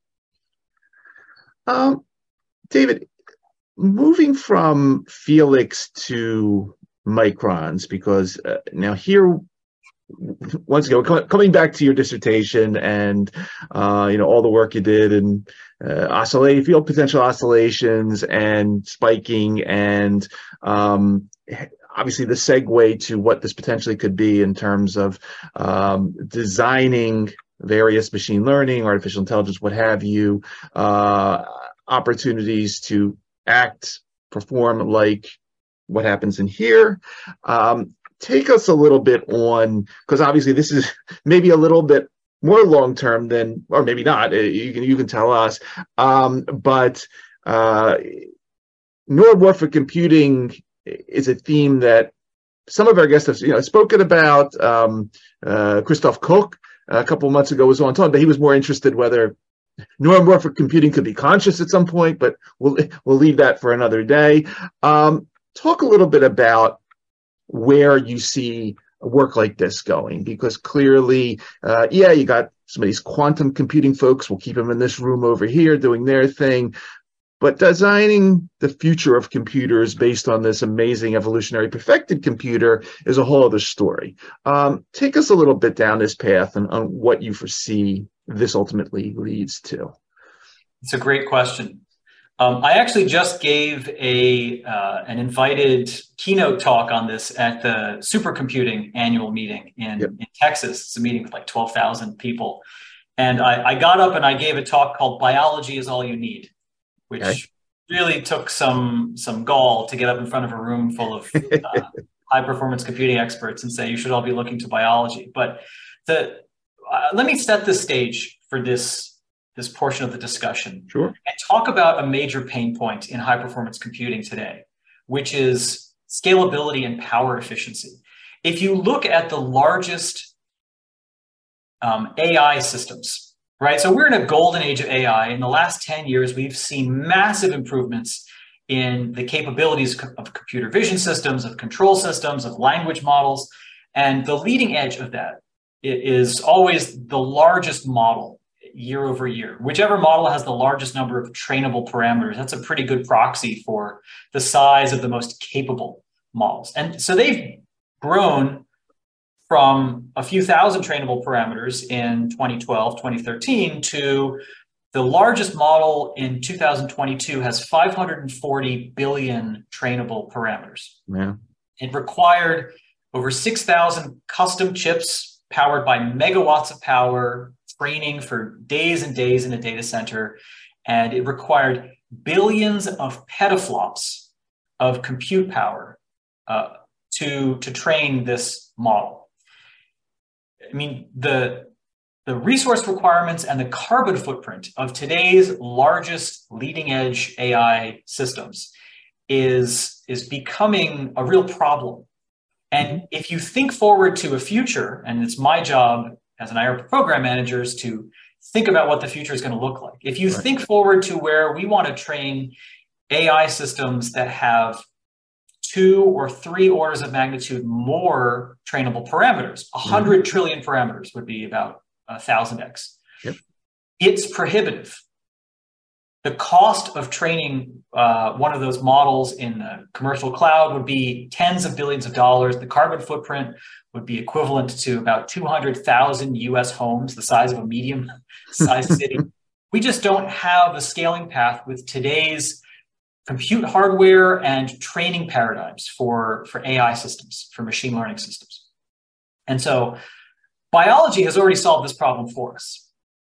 Speaker 2: Um, David, moving from Felix to Microns, because uh, now here, once again, we're coming back to your dissertation and uh, you know all the work you did in uh, oscillate field potential oscillations and spiking, and um, obviously the segue to what this potentially could be in terms of um, designing various machine learning, artificial intelligence, what have you, uh, opportunities to act, perform like what happens in here. Um, take us a little bit on, because obviously this is maybe a little bit more long-term than, or maybe not, you can, you can tell us, um, but uh, neuromorphic computing is a theme that some of our guests have you know, spoken about. Um, uh, Christoph Koch a couple of months ago was on talk, but he was more interested whether neuromorphic computing could be conscious at some point, but we'll we'll leave that for another day. Um, talk a little bit about where you see work like this going, because clearly, uh, yeah, you got some of these quantum computing folks. We'll keep them in this room over here doing their thing. But designing the future of computers based on this amazing evolutionary perfected computer is a whole other story. Um, take us a little bit down this path and on what you foresee this ultimately leads to.
Speaker 3: It's a great question. Um, I actually just gave a uh, an invited keynote talk on this at the supercomputing annual meeting in, yep. in Texas. It's a meeting with like twelve thousand people. And I, I got up and I gave a talk called Biology is All You Need, which okay. really took some some gall to get up in front of a room full of uh, high performance computing experts and say you should all be looking to biology. But the uh, let me set the stage for this this portion of the discussion
Speaker 2: Sure.
Speaker 3: and talk about a major pain point in high-performance computing today, which is scalability and power efficiency. If you look at the largest um, A I systems, right? So we're in a golden age of A I. In the last ten years, we've seen massive improvements in the capabilities of computer vision systems, of control systems, of language models. And the leading edge of that is always the largest model year over year. Whichever model has the largest number of trainable parameters, that's a pretty good proxy for the size of the most capable models. And so they've grown from a few thousand trainable parameters in twenty twelve, twenty thirteen to the largest model in two thousand twenty-two has five hundred forty billion trainable parameters.
Speaker 2: Yeah.
Speaker 3: It required over six thousand custom chips powered by megawatts of power, training for days and days in a data center. And it required billions of petaflops of compute power uh, to, to train this model. I mean, the, the resource requirements and the carbon footprint of today's largest leading edge A I systems is, is becoming a real problem. And if you think forward to a future, and it's my job as an I A R P A program manager is to think about what the future is going to look like. If you
Speaker 2: Right.
Speaker 3: think forward to where we want to train A I systems that have two or three orders of magnitude more trainable parameters, one hundred mm-hmm. trillion parameters would be about one thousand x.
Speaker 2: Yep.
Speaker 3: It's prohibitive. The cost of training uh, one of those models in the commercial cloud would be tens of billions of dollars. The carbon footprint would be equivalent to about two hundred thousand U S homes, the size of a medium-sized city. We just don't have a scaling path with today's compute hardware and training paradigms for, for A I systems, for machine learning systems. And so biology has already solved this problem for us.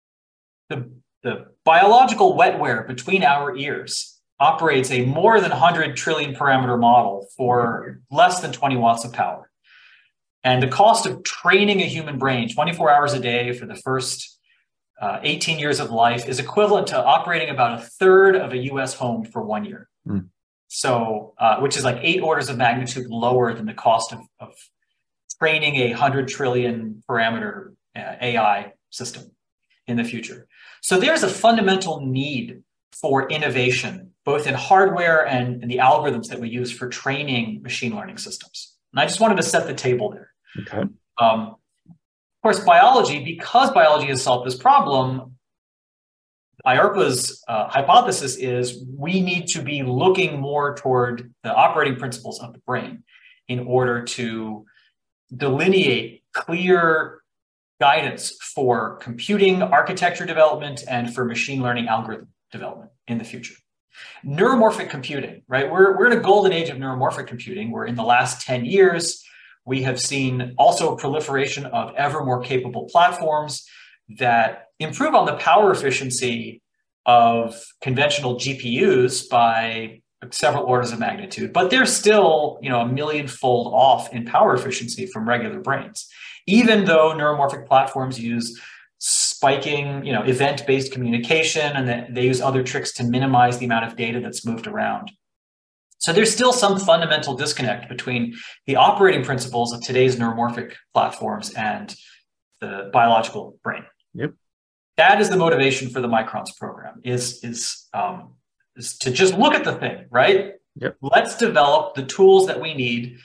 Speaker 3: The, the biological wetware between our ears operates a more than one hundred trillion parameter model for less than twenty watts of power. And the cost of training a human brain twenty-four hours a day for the first uh, eighteen years of life is equivalent to operating about a third of a U S home for one year. Mm. So, uh, which is like eight orders of magnitude lower than the cost of, of training a one hundred trillion parameter uh, A I system in the future. So there's a fundamental need for innovation, both in hardware and in the algorithms that we use for training machine learning systems. And I just wanted to set the table there.
Speaker 2: Okay.
Speaker 3: Um, of course, biology, because biology has solved this problem, I A R P A's uh, hypothesis is we need to be looking more toward the operating principles of the brain in order to delineate clear guidance for computing architecture development and for machine learning algorithm development in the future. Neuromorphic computing, right? We're, we're in a golden age of neuromorphic computing, where in the last ten years, we have seen also a proliferation of ever more capable platforms that improve on the power efficiency of conventional G P Us by several orders of magnitude, but they're still, you know, a million-fold off in power efficiency from regular brains, even though neuromorphic platforms use spiking, you know, event-based communication, and that they use other tricks to minimize the amount of data that's moved around. So there's still some fundamental disconnect between the operating principles of today's neuromorphic platforms and the biological brain.
Speaker 2: Yep.
Speaker 3: That is the motivation for the Microns program, is, is, um, is to just look at the thing, right?
Speaker 2: Yep.
Speaker 3: Let's develop the tools that we need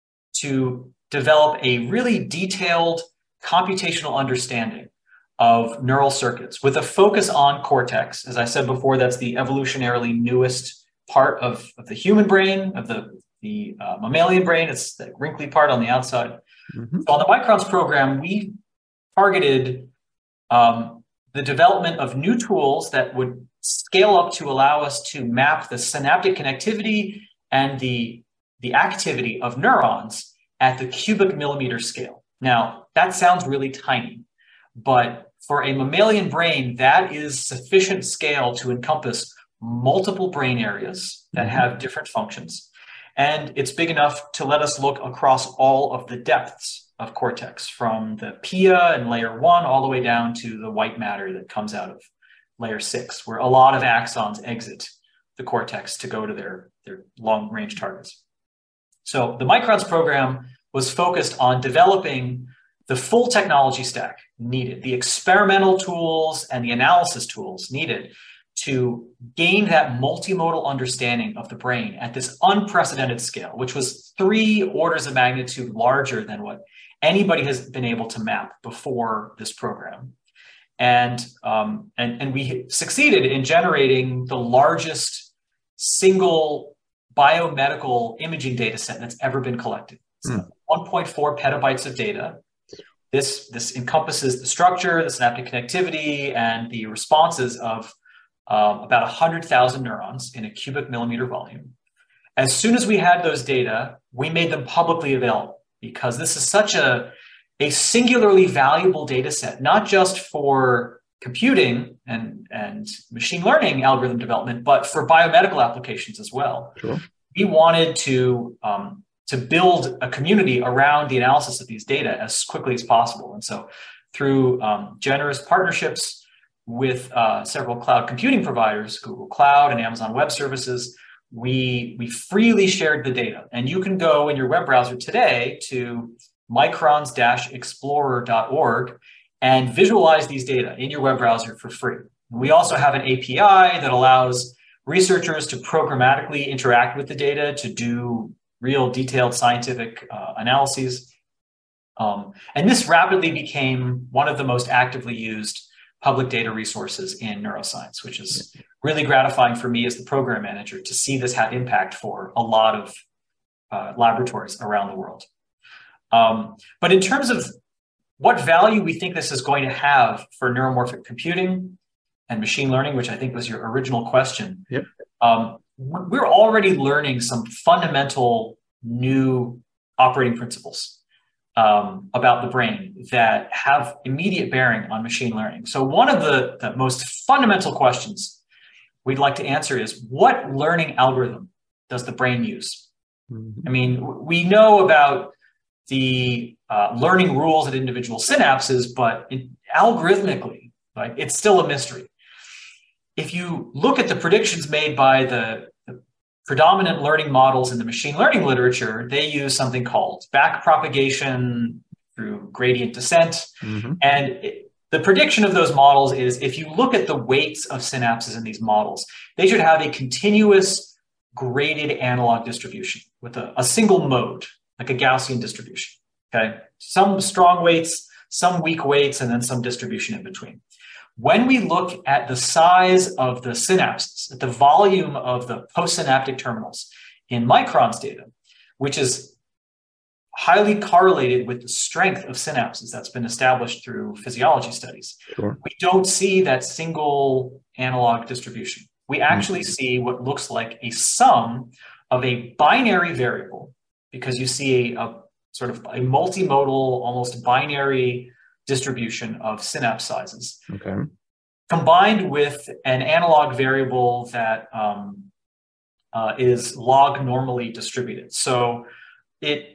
Speaker 3: to develop a really detailed computational understanding of neural circuits with a focus on cortex. As I said before, that's the evolutionarily newest part of, of the human brain, of the, the uh, mammalian brain. It's the wrinkly part on the outside. Mm-hmm. So on the Microns program, we targeted um, the development of new tools that would scale up to allow us to map the synaptic connectivity and the, the activity of neurons at the cubic millimeter scale. Now, that sounds really tiny, but for a mammalian brain, that is sufficient scale to encompass multiple brain areas that have different functions. And it's big enough to let us look across all of the depths of cortex, from the pia and layer one all the way down to the white matter that comes out of layer six, where a lot of axons exit the cortex to go to their, their long-range targets. So the Microns program was focused on developing the full technology stack needed, the experimental tools and the analysis tools needed to gain that multimodal understanding of the brain at this unprecedented scale, which was three orders of magnitude larger than what anybody has been able to map before this program. And, um, and, and we succeeded in generating the largest single biomedical imaging data set that's ever been collected. So mm. one point four petabytes of data. This, this encompasses the structure, the synaptic connectivity, and the responses of um, about one hundred thousand neurons in a cubic millimeter volume. As soon as we had those data, we made them publicly available because this is such a, a singularly valuable data set, not just for computing and, and machine learning algorithm development, but for biomedical applications as well.
Speaker 2: Sure.
Speaker 3: We wanted to um, to build a community around the analysis of these data as quickly as possible. And so through um, generous partnerships with uh, several cloud computing providers, Google Cloud and Amazon Web Services, we, we freely shared the data. And you can go in your web browser today to microns dash explorer dot org and visualize these data in your web browser for free. We also have an A P I that allows researchers to programmatically interact with the data to do real detailed scientific uh, analyses. Um, and this rapidly became one of the most actively used public data resources in neuroscience, which is really gratifying for me as the program manager to see this have impact for a lot of uh, laboratories around the world. Um, but in terms of what value we think this is going to have for neuromorphic computing and machine learning, which I think was your original question,
Speaker 2: yep.
Speaker 3: um, we're already learning some fundamental new operating principles um, about the brain that have immediate bearing on machine learning. So one of the, the most fundamental questions we'd like to answer is, what learning algorithm does the brain use? Mm-hmm. I mean, we know about the uh, learning rules at individual synapses, but it, algorithmically, like, it's still a mystery. If you look at the predictions made by the, the predominant learning models in the machine learning literature, they use something called backpropagation through gradient descent. Mm-hmm. And it, the prediction of those models is, if you look at the weights of synapses in these models, they should have a continuous graded analog distribution with a, a single mode, like a Gaussian distribution. Okay, some strong weights, some weak weights, and then some distribution in between. When we look at the size of the synapses, at the volume of the postsynaptic terminals in Micron's data, which is highly correlated with the strength of synapses that's been established through physiology studies, sure. we don't see that single analog distribution. We actually mm-hmm. see what looks like a sum of a binary variable, because you see a, a sort of a multimodal, almost binary distribution of synapse sizes,
Speaker 2: okay.
Speaker 3: combined with an analog variable that um, uh, is log normally distributed. So it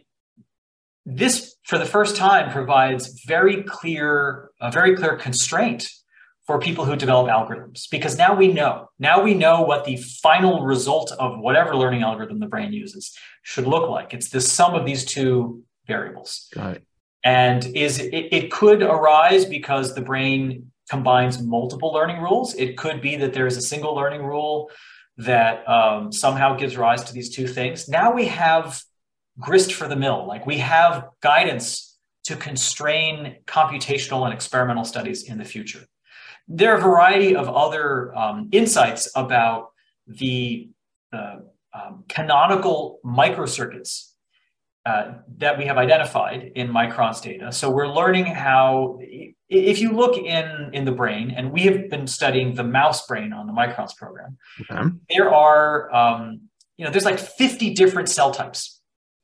Speaker 3: this, for the first time, provides very clear, a very clear constraint for people who develop algorithms, because now we know, now we know what the final result of whatever learning algorithm the brain uses should look like. It's the sum of these two variables.
Speaker 2: Got it.
Speaker 3: And is it, it could arise because the brain combines multiple learning rules. It could be that there is a single learning rule that um, somehow gives rise to these two things. Now we have grist for the mill. Like, we have guidance to constrain computational and experimental studies in the future. There are a variety of other um, insights about the uh, um, canonical microcircuits uh, that we have identified in Micron's data. So we're learning how, if you look in, in the brain, and we have been studying the mouse brain on the Micron's program, okay. there are, um, you know, there's like fifty different cell types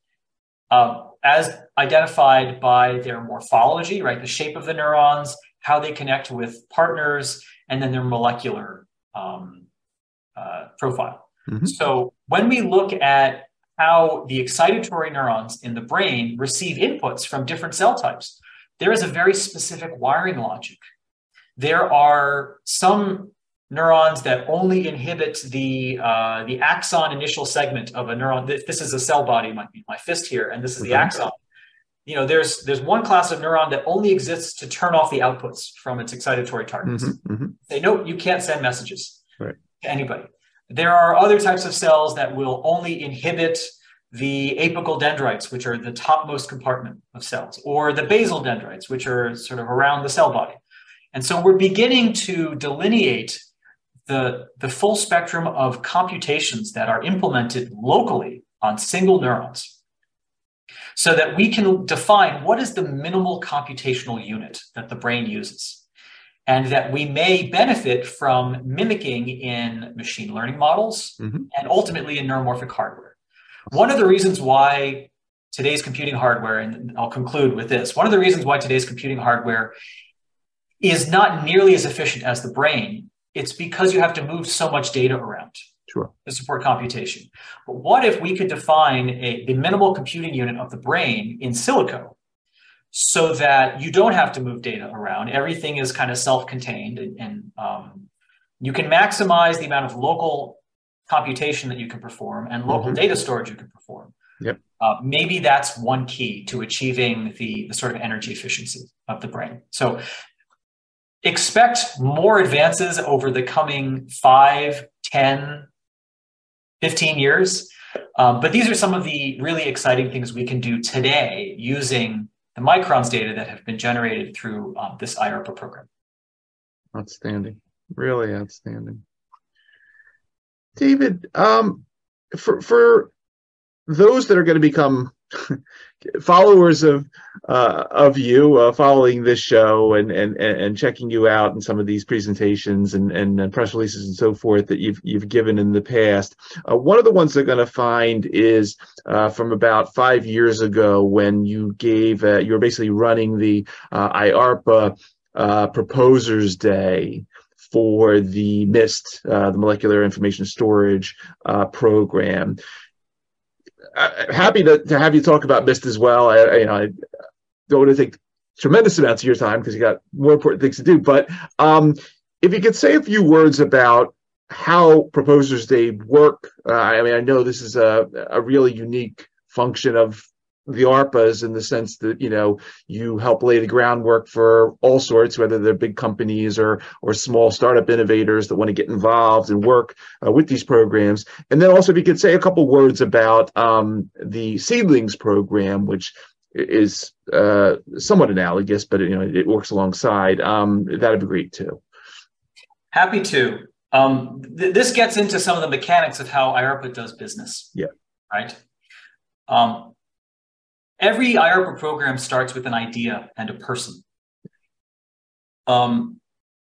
Speaker 3: um, as identified by their morphology, right? The shape of the neurons, how they connect with partners, and then their molecular um, uh, profile. Mm-hmm. So when we look at how the excitatory neurons in the brain receive inputs from different cell types, there is a very specific wiring logic. There are some neurons that only inhibit the uh, the axon initial segment of a neuron. This, this is a cell body, my, my fist here, and this is the
Speaker 2: Okay.
Speaker 3: axon. You know, there's there's one class of neuron that only exists to turn off the outputs from its excitatory targets.
Speaker 2: Mm-hmm, mm-hmm.
Speaker 3: They know you can't send messages
Speaker 2: Right.
Speaker 3: to anybody. There are other types of cells that will only inhibit the apical dendrites, which are the topmost compartment of cells, or the basal dendrites, which are sort of around the cell body. And so we're beginning to delineate the, the full spectrum of computations that are implemented locally on single neurons, so that we can define what is the minimal computational unit that the brain uses, and that we may benefit from mimicking in machine learning models
Speaker 2: Mm-hmm.
Speaker 3: and ultimately in neuromorphic hardware. One of the reasons why today's computing hardware, and I'll conclude with this, one of the reasons why today's computing hardware is not nearly as efficient as the brain, it's because you have to move so much data around.
Speaker 2: Sure.
Speaker 3: To support computation. But what if we could define a, the minimal computing unit of the brain in silico, so that you don't have to move data around? Everything is kind of self-contained, and, and um, you can maximize the amount of local computation that you can perform and local
Speaker 2: Mm-hmm.
Speaker 3: data storage you can perform.
Speaker 2: Yep.
Speaker 3: Uh, maybe that's one key to achieving the, the sort of energy efficiency of the brain. So expect more advances over the coming five, ten, fifteen years. Um, but these are some of the really exciting things we can do today using the microns data that have been generated through um, this I A R P A program.
Speaker 2: Outstanding. Really outstanding. David, um, for, for those that are going to become followers of uh, of you, uh, following this show and, and and checking you out in some of these presentations and, and press releases and so forth that you've you've given in the past, uh, one of the ones they're going to find is uh, from about five years ago when you gave uh, you were basically running the uh, I A R P A uh, Proposers Day for the MIST, uh, the Molecular Information Storage uh, program. Uh, happy to, to have you talk about MIST as well. I, I, you know, I don't want to take tremendous amounts of your time because you got more important things to do. But um, if you could say a few words about how Proposers Day work. Uh, I mean, I know this is a, a really unique function of the A R P As in the sense that, you know, you help lay the groundwork for all sorts, whether they're big companies or or small startup innovators that want to get involved and work uh, with these programs. And then also if you could say a couple words about um, the Seedlings program, which is uh, somewhat analogous, but, you know, it works alongside. Um, that'd be great too.
Speaker 3: Happy to. Um, th- this gets into some of the mechanics of how I A R P A does business.
Speaker 2: Yeah.
Speaker 3: Right. Um, Every I A R P A program starts with an idea and a person. Um,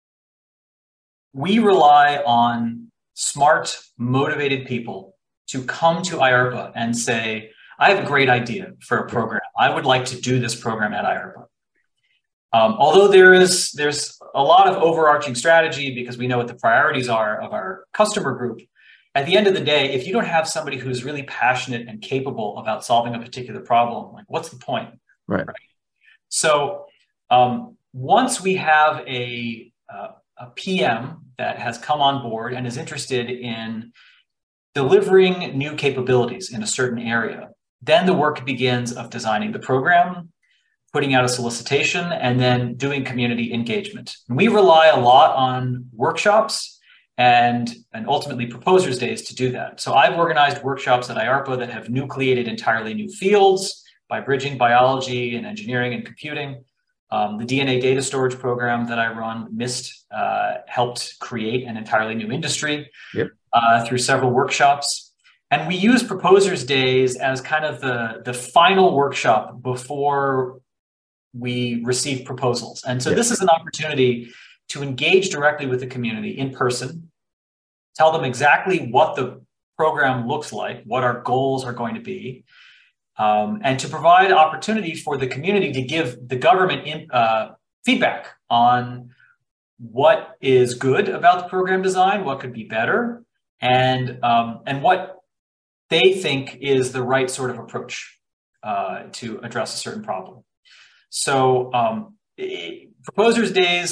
Speaker 3: we rely on smart, motivated people to come to I A R P A and say, I have a great idea for a program. I would like to do this program at I A R P A. Um, although there is there's a lot of overarching strategy because we know what the priorities are of our customer group. At the end of the day, if you don't have somebody who's really passionate and capable about solving a particular problem, like what's the point?
Speaker 2: Right.
Speaker 3: Right? So um, once we have a, uh, a P M that has come on board and is interested in delivering new capabilities in a certain area, then the work begins of designing the program, putting out a solicitation, and then doing community engagement. And we rely a lot on workshops and, and ultimately proposers days to do that. So I've organized workshops at I A R P A that have nucleated entirely new fields by bridging biology and engineering and computing. Um, the D N A data storage program that I run, MIST, uh, helped create an entirely new industry
Speaker 2: Yep.
Speaker 3: uh, through several workshops. And we use proposers days as kind of the, the final workshop before we receive proposals. And so
Speaker 2: Yep.
Speaker 3: this is an opportunity to engage directly with the community in person, tell them exactly what the program looks like, what our goals are going to be, um, and to provide opportunity for the community to give the government in, uh, feedback on what is good about the program design, what could be better, and, um, and what they think is the right sort of approach uh, to address a certain problem. So um, it, Proposers Days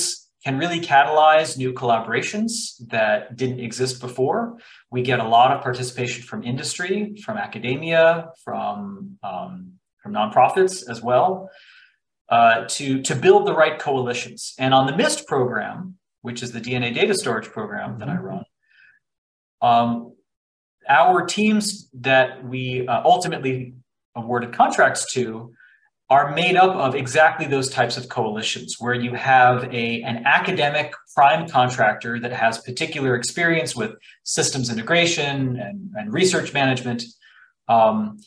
Speaker 3: can really catalyze new collaborations that didn't exist before. We get a lot of participation from industry, from academia, from, um, from nonprofits as well, uh, to, to build the right coalitions. And on the MIST program, which is the D N A data storage program mm-hmm. that I run, um, our teams that we uh, ultimately awarded contracts to are made up of exactly those types of coalitions, where you have a, an academic prime contractor that has particular experience with systems integration and, and research management, um,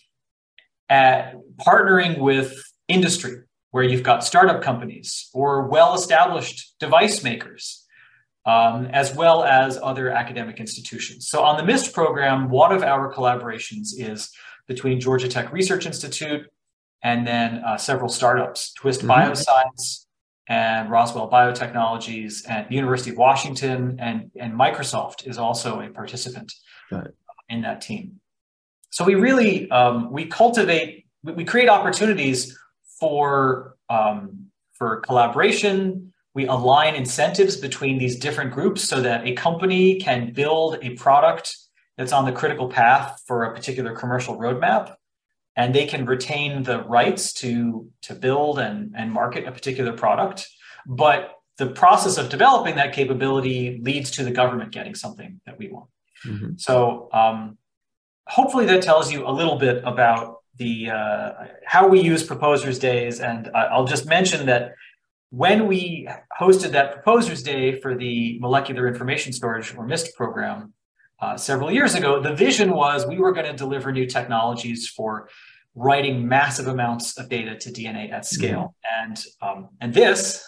Speaker 3: at partnering with industry, where you've got startup companies or well-established device makers, um, as well as other academic institutions. So on the MIST program, one of our collaborations is between Georgia Tech Research Institute and then uh, several startups, Twist mm-hmm. Bioscience and Roswell Biotechnologies and the University of Washington, and, and Microsoft is also a participant in that team. So we really, um, we cultivate, we, we create opportunities for, um, for collaboration. We align incentives between these different groups so that a company can build a product that's on the critical path for a particular commercial roadmap, and they can retain the rights to, to build and, and market a particular product. But the process of developing that capability leads to the government getting something that we want. Mm-hmm. So um, hopefully that tells you a little bit about the uh, how we use Proposers Days. And I'll just mention that when we hosted that Proposers Day for the Molecular Information Storage, or MIST program, uh, several years ago, the vision was we were going to deliver new technologies for writing massive amounts of data to D N A at scale. Mm-hmm. And um, and this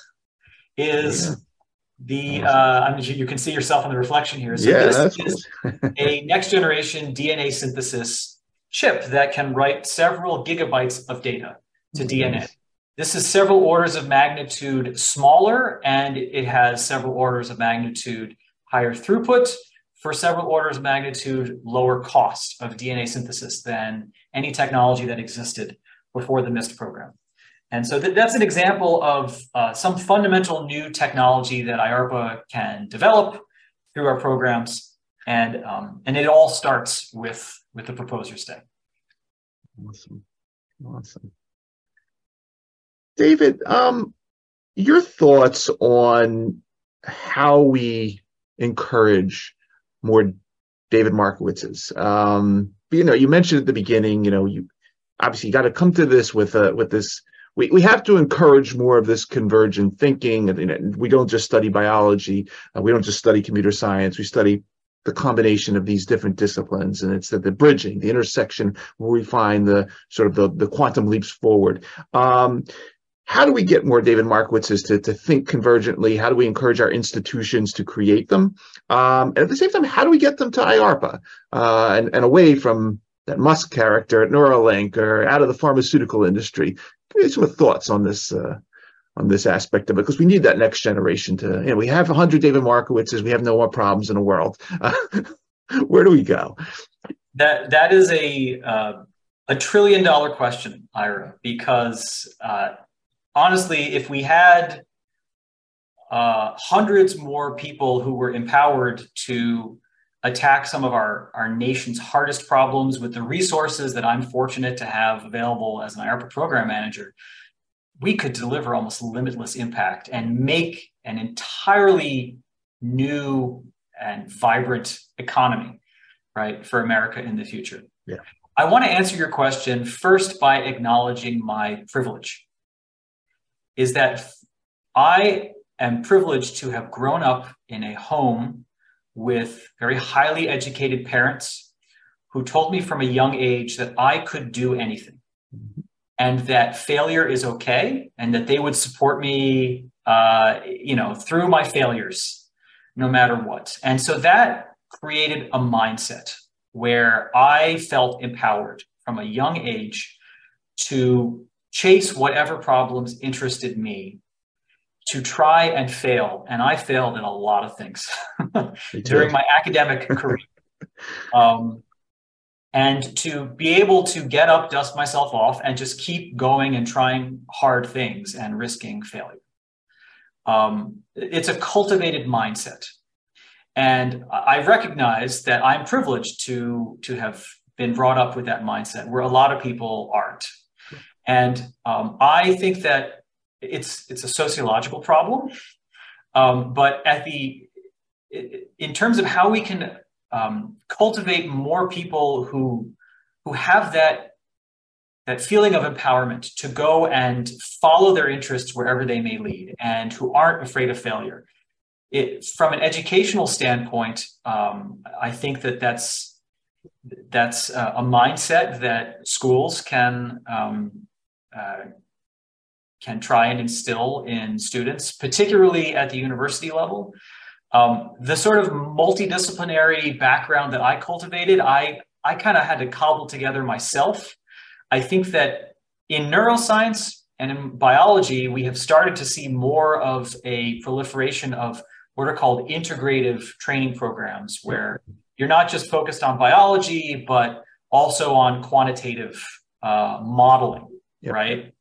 Speaker 3: is yeah. the, uh, I mean, you can see yourself in the reflection here. So yeah, this is cool. a next generation D N A synthesis chip that can write several gigabytes of data to mm-hmm. D N A. This is several orders of magnitude smaller, and it has several orders of magnitude higher throughput for several orders of magnitude lower cost of D N A synthesis than any technology that existed before the MIST program. And so th- that's an example of uh, some fundamental new technology that I A R P A can develop through our programs. And, um, and it all starts with, with the Proposers Day.
Speaker 2: Awesome. Awesome. David, um, your thoughts on how we encourage more David Markowitzes. Um, you know, you mentioned at the beginning, you know, you obviously got to come to this with uh, with this. We we have to encourage more of this convergent thinking, and you know, we don't just study biology. Uh, we don't just study computer science. We study the combination of these different disciplines, and it's the, the bridging, the intersection where we find the sort of the, the quantum leaps forward. Um, How do we get more David Markowitzes to, to think convergently? How do we encourage our institutions to create them? Um, and at the same time, how do we get them to I A R P A uh, and, and away from that Musk character at Neuralink or out of the pharmaceutical industry? Give me some thoughts on this uh, on this aspect of it, because we need that next generation to, you know, we have one hundred David Markowitzes, we have no more problems in the world. Uh, where do we go?
Speaker 3: That That is a, uh, a trillion dollar question, Ira, because uh, honestly, if we had uh, hundreds more people who were empowered to attack some of our, our nation's hardest problems with the resources that I'm fortunate to have available as an I A R P A program manager, we could deliver almost limitless impact and make an entirely new and vibrant economy, right, for America in the future.
Speaker 2: Yeah.
Speaker 3: I want to answer your question first by acknowledging my privilege. Is that I am privileged to have grown up in a home with very highly educated parents who told me from a young age that I could do anything mm-hmm. and that failure is okay, and that they would support me, uh, you know, through my failures, no matter what. And so that created a mindset where I felt empowered from a young age to chase whatever problems interested me, to try and fail. And I failed in a lot of things during my academic career. Um, and to be able to get up, dust myself off, and just keep going and trying hard things and risking failure. um, it's a cultivated mindset. And I recognize that I'm privileged to, to have been brought up with that mindset, where a lot of people aren't. And um, I think that it's it's a sociological problem. Um, but at the in terms of how we can um, cultivate more people who who have that that feeling of empowerment to go and follow their interests wherever they may lead, and who aren't afraid of failure. It, from an educational standpoint, um, I think that that's that's a, a mindset that schools can um, uh, can try and instill in students, particularly at the university level. Um, the sort of multidisciplinary background that I cultivated, I I kind of had to cobble together myself. I think that in neuroscience and in biology, we have started to see more of a proliferation of what are called integrative training programs, where you're not just focused on biology, but also on quantitative uh, modeling, yep. right?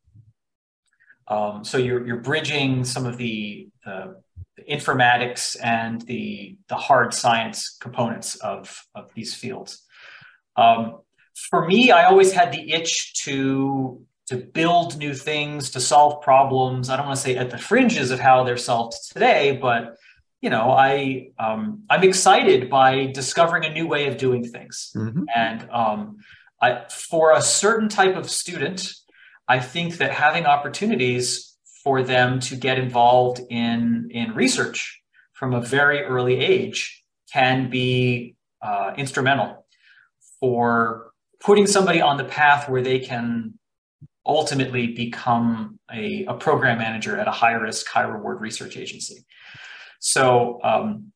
Speaker 3: Um, so you're you're bridging some of the, the, the informatics and the the hard science components of of these fields. Um, for me, I always had the itch to to build new things, to solve problems. I don't want to say at the fringes of how they're solved today, but you know, I um, I'm excited by discovering a new way of doing things. Mm-hmm. And um, I, for a certain type of student, I think that having opportunities for them to get involved in in research from a very early age can be uh, instrumental for putting somebody on the path where they can ultimately become a, a program manager at a high risk, high reward research agency. So um,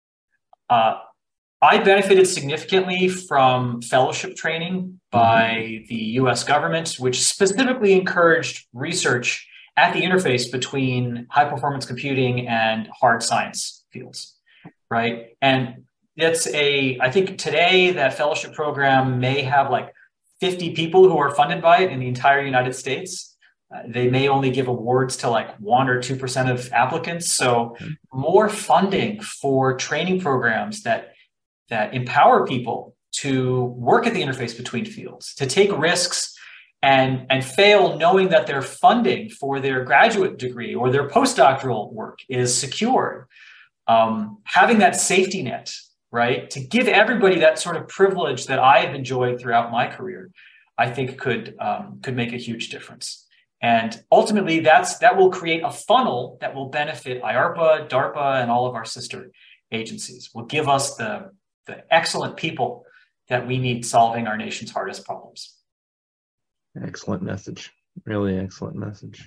Speaker 3: uh, I benefited significantly from fellowship training by mm-hmm. the U S government, which specifically encouraged research at the interface between high performance computing and hard science fields, right? And it's a, I think today that fellowship program may have like fifty people who are funded by it in the entire United States. Uh, they may only give awards to like one or two percent of applicants. So more funding for training programs that that empower people to work at the interface between fields, to take risks and, and fail knowing that their funding for their graduate degree or their postdoctoral work is secured. Um, having that safety net, right, to give everybody that sort of privilege that I have enjoyed throughout my career, I think could um, could make a huge difference. And ultimately, that's that will create a funnel that will benefit I A R P A, DARPA, and all of our sister agencies. Will give us the, the excellent people that we need solving our nation's hardest problems.
Speaker 2: Excellent message. Really excellent message.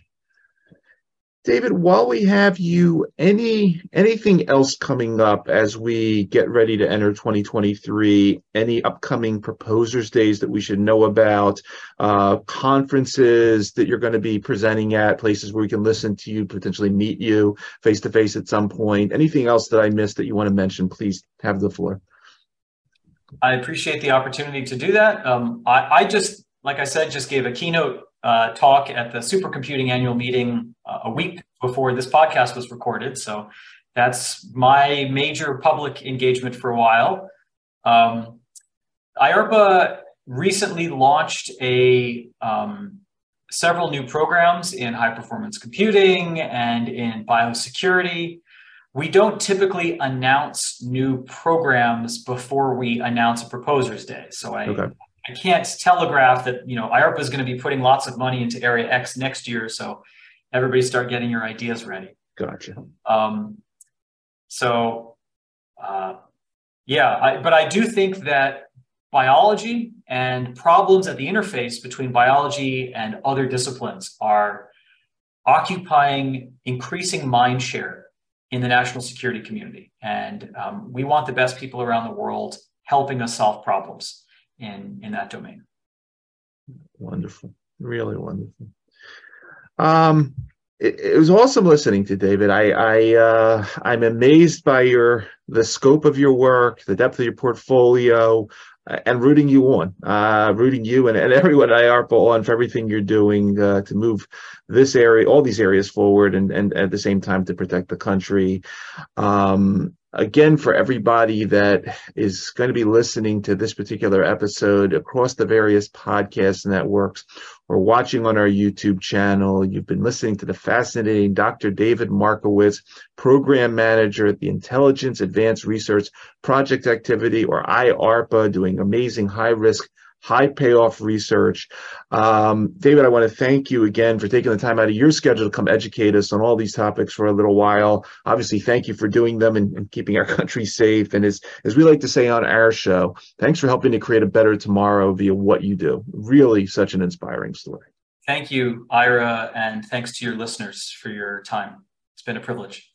Speaker 2: David, while we have you, any anything else coming up as we get ready to enter twenty twenty-three? Any upcoming proposers days that we should know about? Uh, conferences that you're going to be presenting at, places where we can listen to you, potentially meet you face to face at some point? Anything else that I missed that you want to mention? Please have the floor.
Speaker 3: I appreciate the opportunity to do that. Um, I, I just, like I said, just gave a keynote Uh, talk at the Supercomputing annual meeting uh, a week before this podcast was recorded. So that's my major public engagement for a while. Um, I A R P A recently launched a um, several new programs in high performance computing and in biosecurity. We don't typically announce new programs before we announce a proposers day. So I okay. I can't telegraph that, you know, I A R P A is going to be putting lots of money into Area X next year. So everybody start getting your ideas ready.
Speaker 2: Gotcha.
Speaker 3: Um, so, uh, yeah, I, but I do think that biology and problems at the interface between biology and other disciplines are occupying increasing mind share in the national security community. And um, we want the best people around the world helping us solve problems in, in that domain.
Speaker 2: Wonderful. Really wonderful. Um, it, it was awesome listening to David. I, I, uh, I'm amazed by your, the scope of your work, the depth of your portfolio, and rooting you on, uh, rooting you and, and everyone at I A R P A on for everything you're doing uh, to move this area, all these areas forward, and, and at the same time to protect the country. Um, again, for everybody that is going to be listening to this particular episode across the various podcast networks or watching on our YouTube channel, you've been listening to the fascinating Doctor David Markowitz, Program Manager at the Intelligence Advanced Research Project Activity, or I A R P A, doing amazing high-risk, high payoff research. Um, David, I want to thank you again for taking the time out of your schedule to come educate us on all these topics for a little while. Obviously, thank you for doing them and, and keeping our country safe. And as, as we like to say on our show, thanks for helping to create a better tomorrow via what you do. Really such an inspiring story.
Speaker 3: Thank you, Ira, and thanks to your listeners for your time. It's been a privilege.